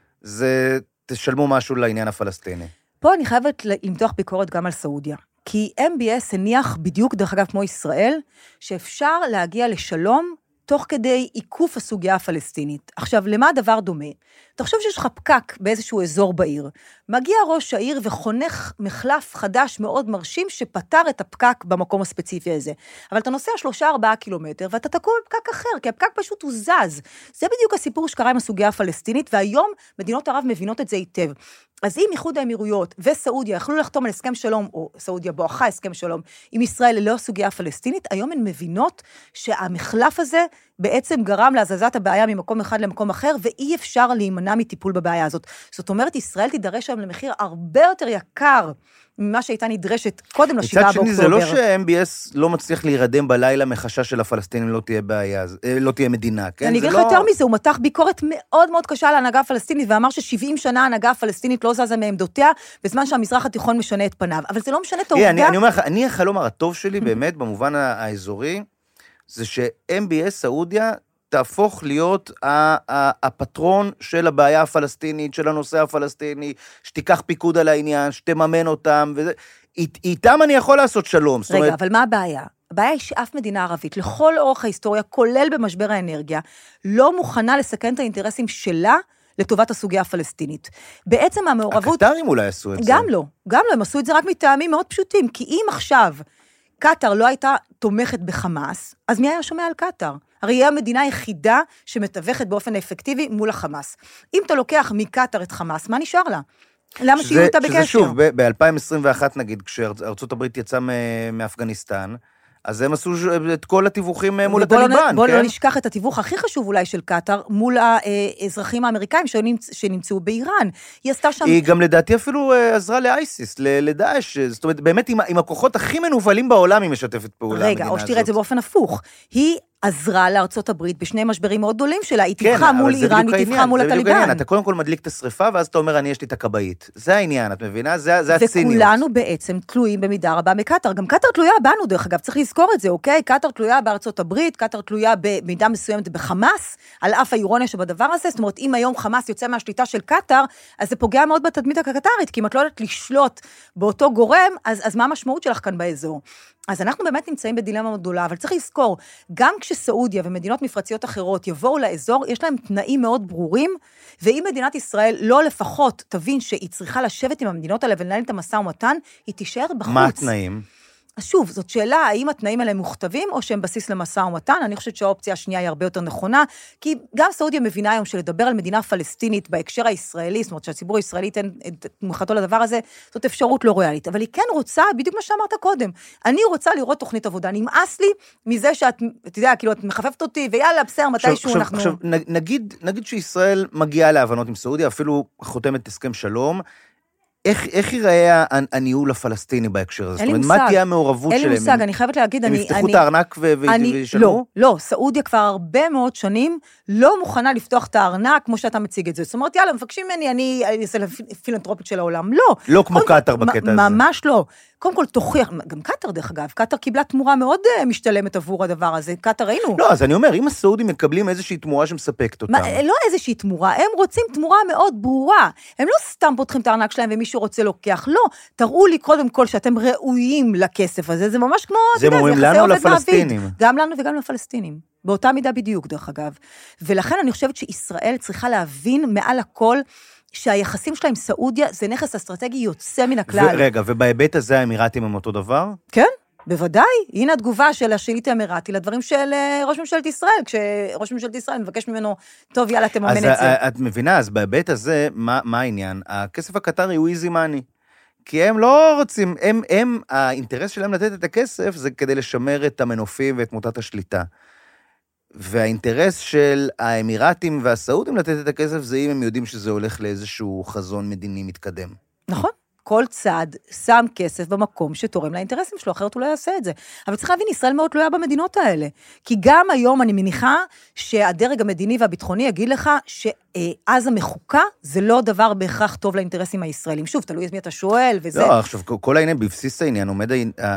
זה תשלמו משהו לעניין הפלסטיני. פה אני חייבת למתוח ביקורת גם על סעודיה, כי MBS הניח בדיוק, דרך אגב, כמו ישראל, שאפשר להגיע לשלום תוך כדי עיקוף הסוגיה הפלסטינית. עכשיו, למה הדבר דומה? תחשוב שיש לך פקק באיזשהו אזור בעיר. מגיע ראש העיר וחונך מחלף חדש מאוד מרשים שפתר את הפקק במקום הספציפי הזה. אבל אתה נוסע 3-4 קילומטר ואתה תקוע בפקק אחר, כי הפקק פשוט הוא זז. זה בדיוק הסיפור שקרה עם הסוגיה הפלסטינית, והיום מדינות ערב מבינות את זה היטב. אז אם איחוד האמירויות וסעודיה יכלו לחתום על הסכם שלום, או סעודיה בואכה הסכם שלום, עם ישראל ללא הסוגיה הפלסטינית, היום הן מבינות שהמחלף הזה בעצם גרם להזזת הבעיה ממקום אחד למקום אחר, ואי אפשר להימנע מטיפול בבעיה הזאת. זאת אומרת, ישראל תידרש היום למחיר הרבה יותר יקר, ממה שהייתה נדרשת קודם ל7 באוקטובר. מצד שני, זה לא ש-MBS לא מצליח להירדם בלילה מחשש של הפלסטינים לא תהיה בעיה, לא תהיה מדינה, כן? אני אגיד לך יותר מזה, הוא מתח ביקורת מאוד מאוד קשה על ההנהגה הפלסטינית, ואמר ש70 שנה ההנהגה הפלסטינית לא זזה מעמדותיה, בזמן שהמזרח התיכון משנה את פניו. אבל זה לא משנה את העובדה. אני אומר לך, אני החלום הטוב שלי באמת, במובן האזורי, זה ש-MBS סעודיה תהפוך להיות הפטרון של הבעיה הפלסטינית, של הנושא הפלסטיני, שתיקח פיקוד על העניין, שתממן אותם, איתם אני יכול לעשות שלום. רגע, אבל מה הבעיה? הבעיה היא שאף מדינה ערבית, לכל אורך ההיסטוריה, כולל במשבר האנרגיה, לא מוכנה לסכן את האינטרסים שלה, לטובת הסוגיה הפלסטינית. בעצם המעורבות... הקטרים אולי עשו את זה. גם לא, הם עשו את זה רק מטעמים מאוד פשוטים, כי אם עכשיו קטר לא הייתה תומכת בחמאס, אז מי היה שומע על קטר? הרי היא המדינה היחידה שמתווכת באופן אפקטיבי מול החמאס. אם אתה לוקח מקטר את חמאס, מה נשאר לה? למה שיהיו אותה בקשר? שזה שוב, ב-2021 נגיד, כשארצות הברית יצאה מאפגניסטן, אז הם עשו את כל התיווחים מול הטליבן. בואו לא נשכח את התיווך הכי חשוב אולי של קטר, מול האזרחים האמריקאים שנמצאו באיראן. היא עשתה שם... היא גם לדעתי אפילו עזרה לאייסיס, לדאעש, זאת אומרת, באמת עם הכוחות הכי מנובלים בעולם היא משתפת פעולה. רגע, או שתראה את זה באופן הפוך. היא עזרה לארצות הברית בשני משברים מאוד גדולים שלה, היא תבחה מול איראן, היא תבחה מול הטליבן. אתה קודם כל מדליק את השריפה, ואז אתה אומר, יש לי את הכבאית. זה העניין, את מבינה? זה הציניות. וכולנו בעצם תלויים במידה רבה מקטר. גם קטר תלויה בנו, דרך אגב, צריך לזכור את זה, אוקיי? קטר תלויה בארצות הברית, קטר תלויה במידה מסוימת בחמאס, על אף האירוניה שבדבר הזה. זאת אומרת, אם היום חמאס יוצא מהשליטה של קטר, אז זה פוגע מאוד בתדמית הקטרית, כי אם את לא יודעת לשלוט באותו גורם, אז מה המשמעות שלך כאן באזור? אז אנחנו באמת נמצאים בדילמה מאוד גדולה, אבל צריך לזכור, גם כשסעודיה ומדינות מפרציות אחרות יבואו לאזור, יש להם תנאים מאוד ברורים, ואם מדינת ישראל לא לפחות תבין שהיא צריכה לשבת עם המדינות האלה ולנהל את המשא ומתן, היא תישאר בחוץ. מה התנאים? אז שוב, זאת שאלה, האם התנאים האלה מוכתבים, או שהם בסיס למשא ומתן? אני חושבת שהאופציה השנייה היא הרבה יותר נכונה, כי גם סעודיה מבינה היום שלדבר על מדינה פלסטינית בהקשר הישראלי, זאת אומרת שהציבור הישראלי ייתן את תמיכתו לדבר הזה, זאת אפשרות לא ריאלית. אבל היא כן רוצה, בדיוק מה שאמרת קודם, אני רוצה לראות תוכנית עבודה, נמאס לי מזה שאת, אתה יודע, כאילו, את מחפפת אותי, ויאללה, בסדר, מתישהו אנחנו... עכשיו, נגיד שישראל מגיעה להבנות עם סעודיה, אפילו חותמת הסכם שלום, איך ייראה הניהול הפלסטיני בהקשר הזה? זאת אומרת, מה תהיה המעורבות שלהם? אין לי מושג, אני חייבת להגיד, הם יפתחו את הארנק וישנו? לא, סעודיה כבר הרבה מאוד שנים לא מוכנה לפתוח את הארנק כמו שאתה מציג את זה. זאת אומרת, יאללה, מפגשים ממני, אני אעשה פילנטרופית של העולם. לא. לא כמו קטר בקטע הזה. ממש לא. קודם כל תוכיח, גם קטר דרך אגב, קטר קיבלה תמורה מאוד משתלמת עבור הדבר הזה, קטר ראינו. לא, אז אני אומר, אם הסעודים מקבלים איזושהי תמורה שמספקת אותם. לא איזושהי תמורה, הם רוצים תמורה מאוד ברורה, הם לא סתם פותחים את הארנק שלהם ומישהו רוצה לוקח, לא, תראו לי קודם כל שאתם ראויים לכסף הזה, זה ממש כמו, זה אומרים לנו לפלסטינים. גם לנו וגם לפלסטינים, באותה מידה בדיוק דרך אגב, ולכן אני חושבת שישראל צריכה להבין מעל הכל, שהיחסים שלה עם סעודיה זה נכס אסטרטגי יוצא מן הכלל. רגע, ובהיבט הזה האמירתים הם אותו דבר? כן, בוודאי. הנה התגובה של השליט האמירתי לדברים של ראש ממשלת ישראל, כשראש ממשלת ישראל מבקש ממנו, טוב, יאללה, תממן את זה. אז את מבינה, אז בהיבט הזה, מה העניין? הכסף הקטרי הוא איזי מאני. כי הם לא רוצים, האינטרס שלהם לתת את הכסף זה כדי לשמר את המנופים ואת מוטת השליטה. והאינטרס של האמירתים והסעודים לתת את הכסף זה אם הם יודעים שזה הולך לאיזשהו חזון מדיני מתקדם. נכון. כל צד שם כסף במקום שתורם לאינטרסים שלו, אחרת הוא לא יעשה את זה. אבל צריך להבין, ישראל מאוד תלויה במדינות האלה. כי גם היום אני מניחה שהדרג המדיני והביטחוני יגיד לך שאז המחוקה זה לא דבר בהכרח טוב לאינטרסים הישראלים. שוב, תלוי את מי אתה שואל וזה. לא, עכשיו, כל העניין, בבסיס העניין עומד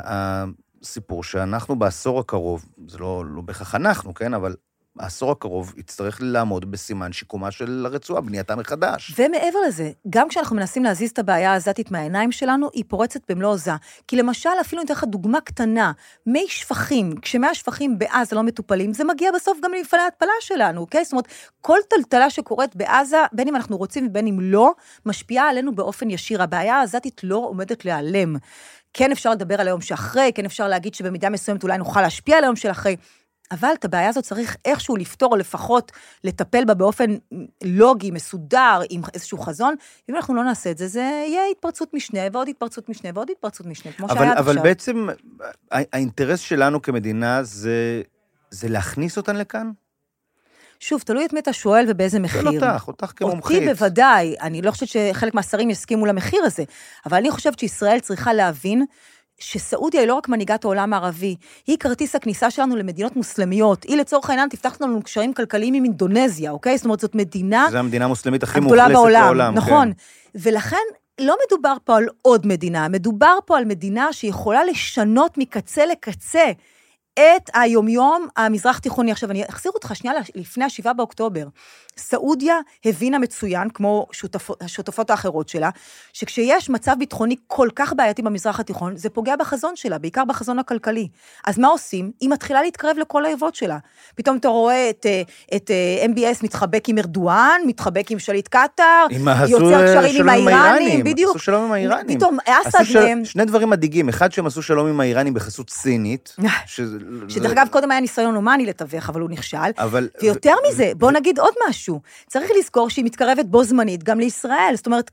הסיפור שאנחנו בעשור הקרוב, זה לא בהכרח אנחנו, כן, אבל העשור הקרוב יצטרך לעמוד בסימן שיקומה של הרצועה, בנייתה מחדש. ומעבר לזה, גם כשאנחנו מנסים להזיז את הבעיה הזאתית מהעיניים שלנו, היא פורצת במלוא עוזה. כי למשל, אפילו ניתן לך דוגמה קטנה, מי שפכים, כשמי השפכים בעזה לא מטופלים, זה מגיע בסוף גם למפעלי ההתפלה שלנו, אוקיי? זאת אומרת, כל טלטלה שקורית בעזה, בין אם אנחנו רוצים ובין אם לא, משפיעה עלינו באופן ישיר. הבעיה הזאתית לא עומדת להיעלם. כן אפשר לדבר על היום שאחרי, כן אפשר להגיד שבמידה מסוימת אולי נוכל להשפיע על היום של אחרי, אבל את הבעיה הזאת צריך איכשהו לפתור, או לפחות לטפל בה באופן לוגי, מסודר, עם איזשהו חזון. אם אנחנו לא נעשה את זה, זה יהיה התפרצות משנה, ועוד התפרצות משנה, ועוד התפרצות משנה, כמו שהיה עד עכשיו. אבל בעצם, האינטרס שלנו כמדינה זה להכניס אותן לכאן? שוב, תלוי את מי אתה שואל ובאיזה מחיר. אותך כמומחית. אותי בוודאי, אני לא חושבת שחלק מהשרים יסכימו למחיר הזה, אבל אני חושבת שישראל צריכה להבין שסעודיה היא לא רק מנהיגת העולם הערבי, היא כרטיס הכניסה שלנו למדינות מוסלמיות, היא לצורך העניין תפתח לנו קשרים כלכליים עם אינדונזיה, אוקיי? זאת אומרת, זאת מדינה... זו המדינה המוסלמית הכי מוכלסת בעולם. נכון. כן. ולכן לא מדובר פה על עוד מדינה, מדובר פה על מדינה שיכולה לשנות מקצה לקצה את היומיום המזרח תיכוני. עכשיו, אני אחזיר אותך שנייה לפני 7 באוקטובר. סעודיה הבינה מצוין, כמו השותפות האחרות שלה, שכשיש מצב ביטחוני כל כך בעייתי במזרח התיכון, זה פוגע בחזון שלה, בעיקר בחזון הכלכלי. אז מה עושים? היא מתחילה להתקרב לכל האיבות שלה. פתאום אתה רואה את MBS מתחבק עם ארדואן, מתחבק עם שליט קטר, יוצר קשרים עם האיראנים, בדיוק. עשו שלום עם האיראנים. פתאום, אסד מהם... שני דברים מדאיגים, אחד שהם עשו שלום עם האיראנים בחסות סינית, שדרך אגב, קודם היה ניסיון אומני לתווך, אבל הוא נכשל. ויותר מזה, בוא נגיד עוד משהו. צריך לזכור שהיא מתקרבת בו זמנית גם לישראל. זאת אומרת,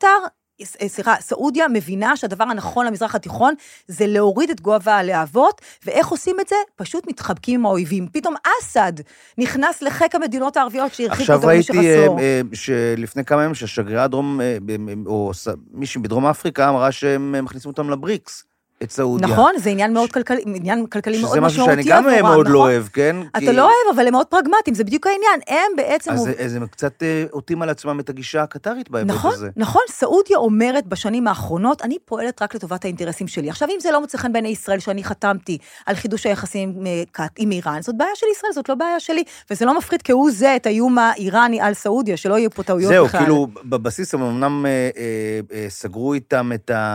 סעודיה מבינה שהדבר הנכון למזרח התיכון זה להוריד את גובה הלהבות, ואיך עושים את זה? פשוט מתחבקים עם האויבים. פתאום אסד נכנס לחק המדינות הערביות שהרחיקו אותו במשך עשור. עכשיו ראיתי שלפני כמה ימים שהשגרירה או מישהי בדרום אפריקה אמרה שהם מכניסים אותם לבריקס. את סעודיה. נכון, זה עניין מאוד כלכלי, עניין כלכלי מאוד משמעותי. שזה משהו שאני גם מאוד לא אוהב, כן? אתה לא אוהב, אבל הם מאוד פרגמטיים, זה בדיוק העניין. הם בעצם... אז הם קצת עוטים על עצמם את הגישה הקטרית בהיבט הזה. נכון, סעודיה אומרת בשנים האחרונות, אני פועלת רק לטובת האינטרסים שלי. עכשיו, אם זה לא מוצא חן בעיני ישראל, שאני חתמתי על חידוש היחסים עם איראן, זאת בעיה של ישראל, זאת לא בעיה שלי, וזה לא מפחיד כהוא זה את האיום האיראני על סעודיה, שלא יהיו פה טעויות בכלל. זהו, כאילו, בבסיס הם אמנם סגרו איתם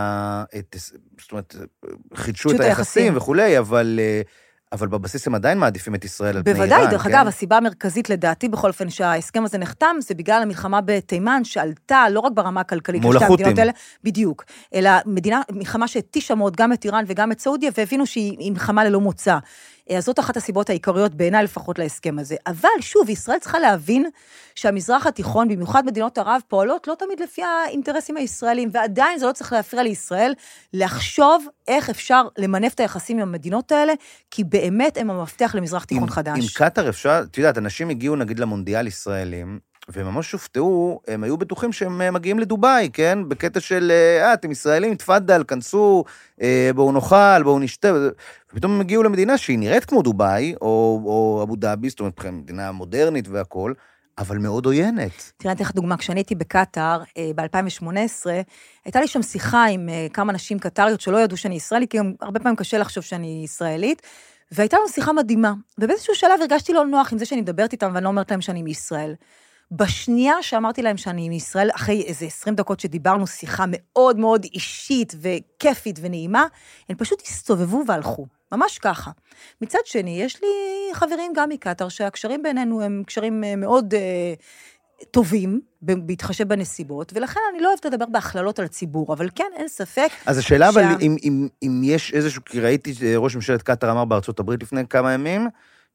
זאת אומרת, חידשו את היחסים וכולי, אבל בבסיס הם עדיין מעדיפים את ישראל על פני איראן. בוודאי, דרך אגב, הסיבה המרכזית לדעתי בכל אופן שההסכם הזה נחתם, זה בגלל המלחמה בתימן שעלתה לא רק ברמה הכלכלית, מול החות'ים. בדיוק, אלא מלחמה שהתישה מאוד גם את איראן וגם את סעודיה, והבינו שהיא מלחמה ללא מוצא. אז זאת אחת הסיבות העיקריות בעיניי לפחות להסכם הזה. אבל שוב, ישראל צריכה להבין שהמזרח התיכון, במיוחד מדינות ערב, פועלות לא תמיד לפי האינטרסים הישראלים, ועדיין זה לא צריך להפריע לישראל לחשוב איך אפשר למנף את היחסים עם המדינות האלה, כי באמת הם המפתח למזרח תיכון חדש. עם קטר אפשר, את יודעת, אנשים הגיעו נגיד למונדיאל ישראלים, והם ממש שופטו, הם היו בטוחים שהם מגיעים לדוביי, כן? בקטע של, אתם ישראלים, תפדל, כנסו, בואו נאכל, בואו נשתה, ופתאום הם הגיעו למדינה שהיא נראית כמו דוביי, או אבו דאבי, זאת אומרת, מדינה מודרנית והכל, אבל מאוד עוינת. תראה, אני אתן לך דוגמה, כשאני הייתי בקטר, ב-2018, הייתה לי שם שיחה עם כמה נשים קטריות שלא ידעו שאני ישראלית, כי הרבה פעמים קשה לחשוב שאני ישראלית, והייתה לנו שיחה מדהימה, ובאיזשהו שלב הרגשתי לא נוח עם זה שאני מדברת איתם, ואני לא אומרת להם שאני מישראל. בשנייה שאמרתי להם שאני מישראל, אחרי איזה 20 דקות שדיברנו שיחה מאוד מאוד אישית וכיפית ונעימה, הם פשוט הסתובבו והלכו, ממש ככה. מצד שני, יש לי חברים גם מקטר, שהקשרים בינינו הם קשרים מאוד טובים, בהתחשב בנסיבות, ולכן אני לא אוהבת לדבר בהכללות על הציבור, אבל כן, אין ספק. אז השאלה, אבל אם יש איזשהו, כי ראיתי ראש ממשלת קטר אמר בארצות הברית לפני כמה ימים,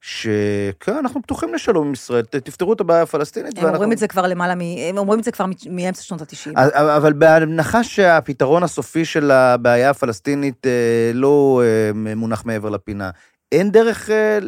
שכן, אנחנו פתוחים לשלום עם ישראל, תפתרו את הבעיה הפלסטינית. הם אומרים את זה כבר הם אומרים את זה כבר מאמצע שנות ה-90. אבל בהנחה שהפתרון הסופי של הבעיה הפלסטינית לא מונח מעבר לפינה, אין דרך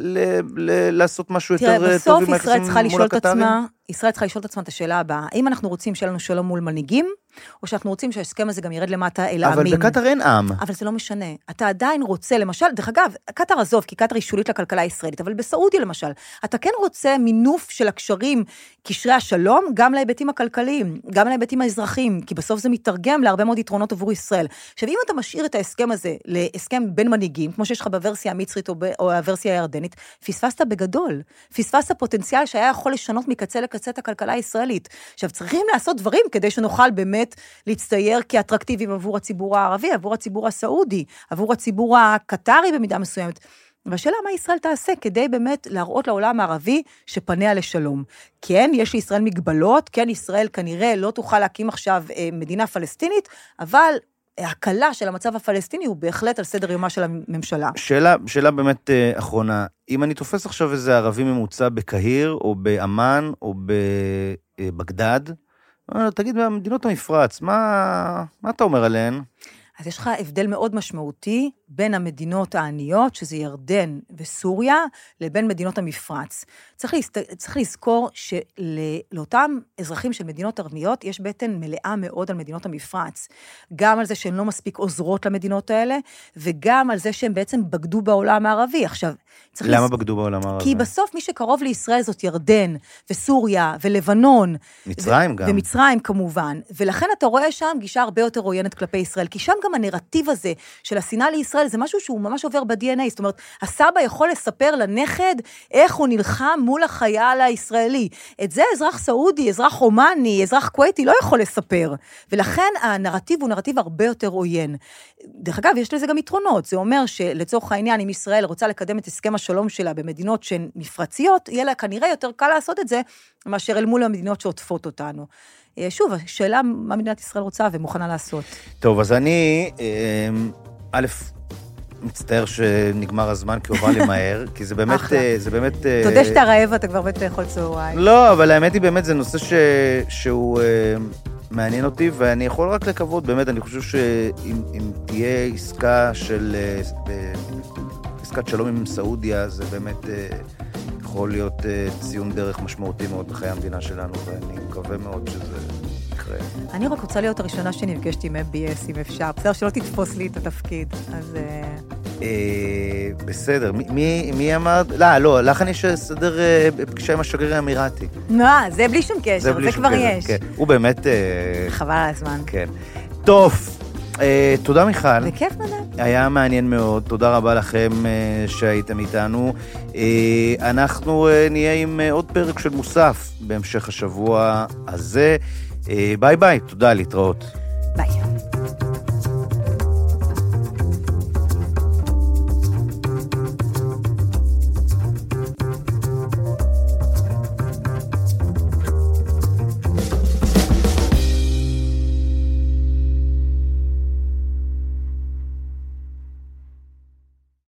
לעשות משהו יותר טוב עם היחסים מול הקטרים? ישראל צריכה לשאול את עצמה את השאלה הבאה, האם אנחנו רוצים שיהיה לנו שלום מול מנהיגים, או שאנחנו רוצים שההסכם הזה גם ירד למטה אל העמים. אבל בקטר אין עם. אבל זה לא משנה. אתה עדיין רוצה, למשל, דרך אגב, קטר עזוב, כי קטר היא שולית לכלכלה הישראלית, אבל בסעודיה למשל, אתה כן רוצה מינוף של הקשרים, קשרי השלום, גם להיבטים הכלכליים, גם להיבטים האזרחיים, כי בסוף זה מתרגם להרבה מאוד יתרונות עבור ישראל. עכשיו, אם אתה משאיר את ההסכם הזה להסכם בין מנהיגים, כמו שיש לך בוורסיה המצרית או הוורסיה הירדנית, פספסת בגדול. פספסת פוטנציאל שהיה יכול לשנות מקצה לקצה את הכלכלה הישראלית. עכשיו, צריכים לעשות דברים כדי שנוכל באמת להצטייר כאטרקטיביים עבור הציבור הערבי, עבור הציבור הסעודי, עבור הציבור הקטרי במידה מסוימת. והשאלה מה ישראל תעשה כדי באמת להראות לעולם הערבי שפניה לשלום. כן, יש לישראל מגבלות, כן, ישראל כנראה לא תוכל להקים עכשיו מדינה פלסטינית, אבל הקלה של המצב הפלסטיני הוא בהחלט על סדר יומה של הממשלה. שאלה באמת אחרונה, אם אני תופס עכשיו איזה ערבי ממוצע בקהיר, או באמן, או בבגדד, תגיד, במדינות המפרץ, מה אתה אומר עליהן? אז יש לך הבדל מאוד משמעותי בין המדינות העניות, שזה ירדן וסוריה, לבין מדינות המפרץ. צריך לזכור שלאותם אזרחים של מדינות ערביות, יש בטן מלאה מאוד על מדינות המפרץ. גם על זה שהן לא מספיק עוזרות למדינות האלה, וגם על זה שהן בעצם בגדו בעולם הערבי. עכשיו, למה בגדו בעולם הערבי? כי בסוף מי שקרוב לישראל זאת ירדן, וסוריה, ולבנון. מצרים גם. ומצרים כמובן. ולכן אתה רואה שם גישה הרבה יותר עוינת כלפי ישראל, כי שם גם הנרטיב הזה של השנאה לישראל, זה משהו שהוא ממש עובר ב-DNA, זאת אומרת, הסבא יכול לספר לנכד איך הוא נלחם מול החייל הישראלי. את זה אזרח סעודי, אזרח אומני, אזרח קווייטי לא יכול לספר. ולכן הנרטיב הוא נרטיב הרבה יותר עוין. דרך אגב, יש לזה גם יתרונות. זה אומר שלצורך העניין, אם ישראל רוצה לקדם את הסכם השלום שלה במדינות שהן מפרציות, יהיה לה כנראה יותר קל לעשות את זה, מאשר אל מול המדינות שעוטפות אותנו. שוב, השאלה מה מדינת ישראל רוצה ומוכנה לעשות. טוב, אז אני, מצטער שנגמר הזמן, כי עובר לי מהר, כי זה באמת, אתה יודע שאתה רעב, אתה כבר בית לאכול צהריים. לא, אבל האמת היא באמת, זה נושא שהוא מעניין אותי, ואני יכול רק לקוות, באמת, אני חושב שאם תהיה עסקת שלום עם סעודיה, זה באמת יכול להיות ציון דרך משמעותי מאוד בחיי המדינה שלנו, ואני מקווה מאוד שזה יקרה. אני רק רוצה להיות הראשונה שנפגשתי עם MBS, אם אפשר. בסדר, שלא תתפוס לי את התפקיד. אז בסדר. מי אמר? לא, לך אני שסדר פגישה עם השגריר האמירתי. זה בלי שום קשר, זה כבר יש. הוא באמת חבל על הזמן. כן. טוב. תודה מיכל. בכיף נדב. היה מעניין מאוד, תודה רבה לכם שהייתם איתנו. אנחנו נהיה עם עוד פרק של מוסף בהמשך השבוע הזה. ביי ביי, תודה, להתראות. ביי.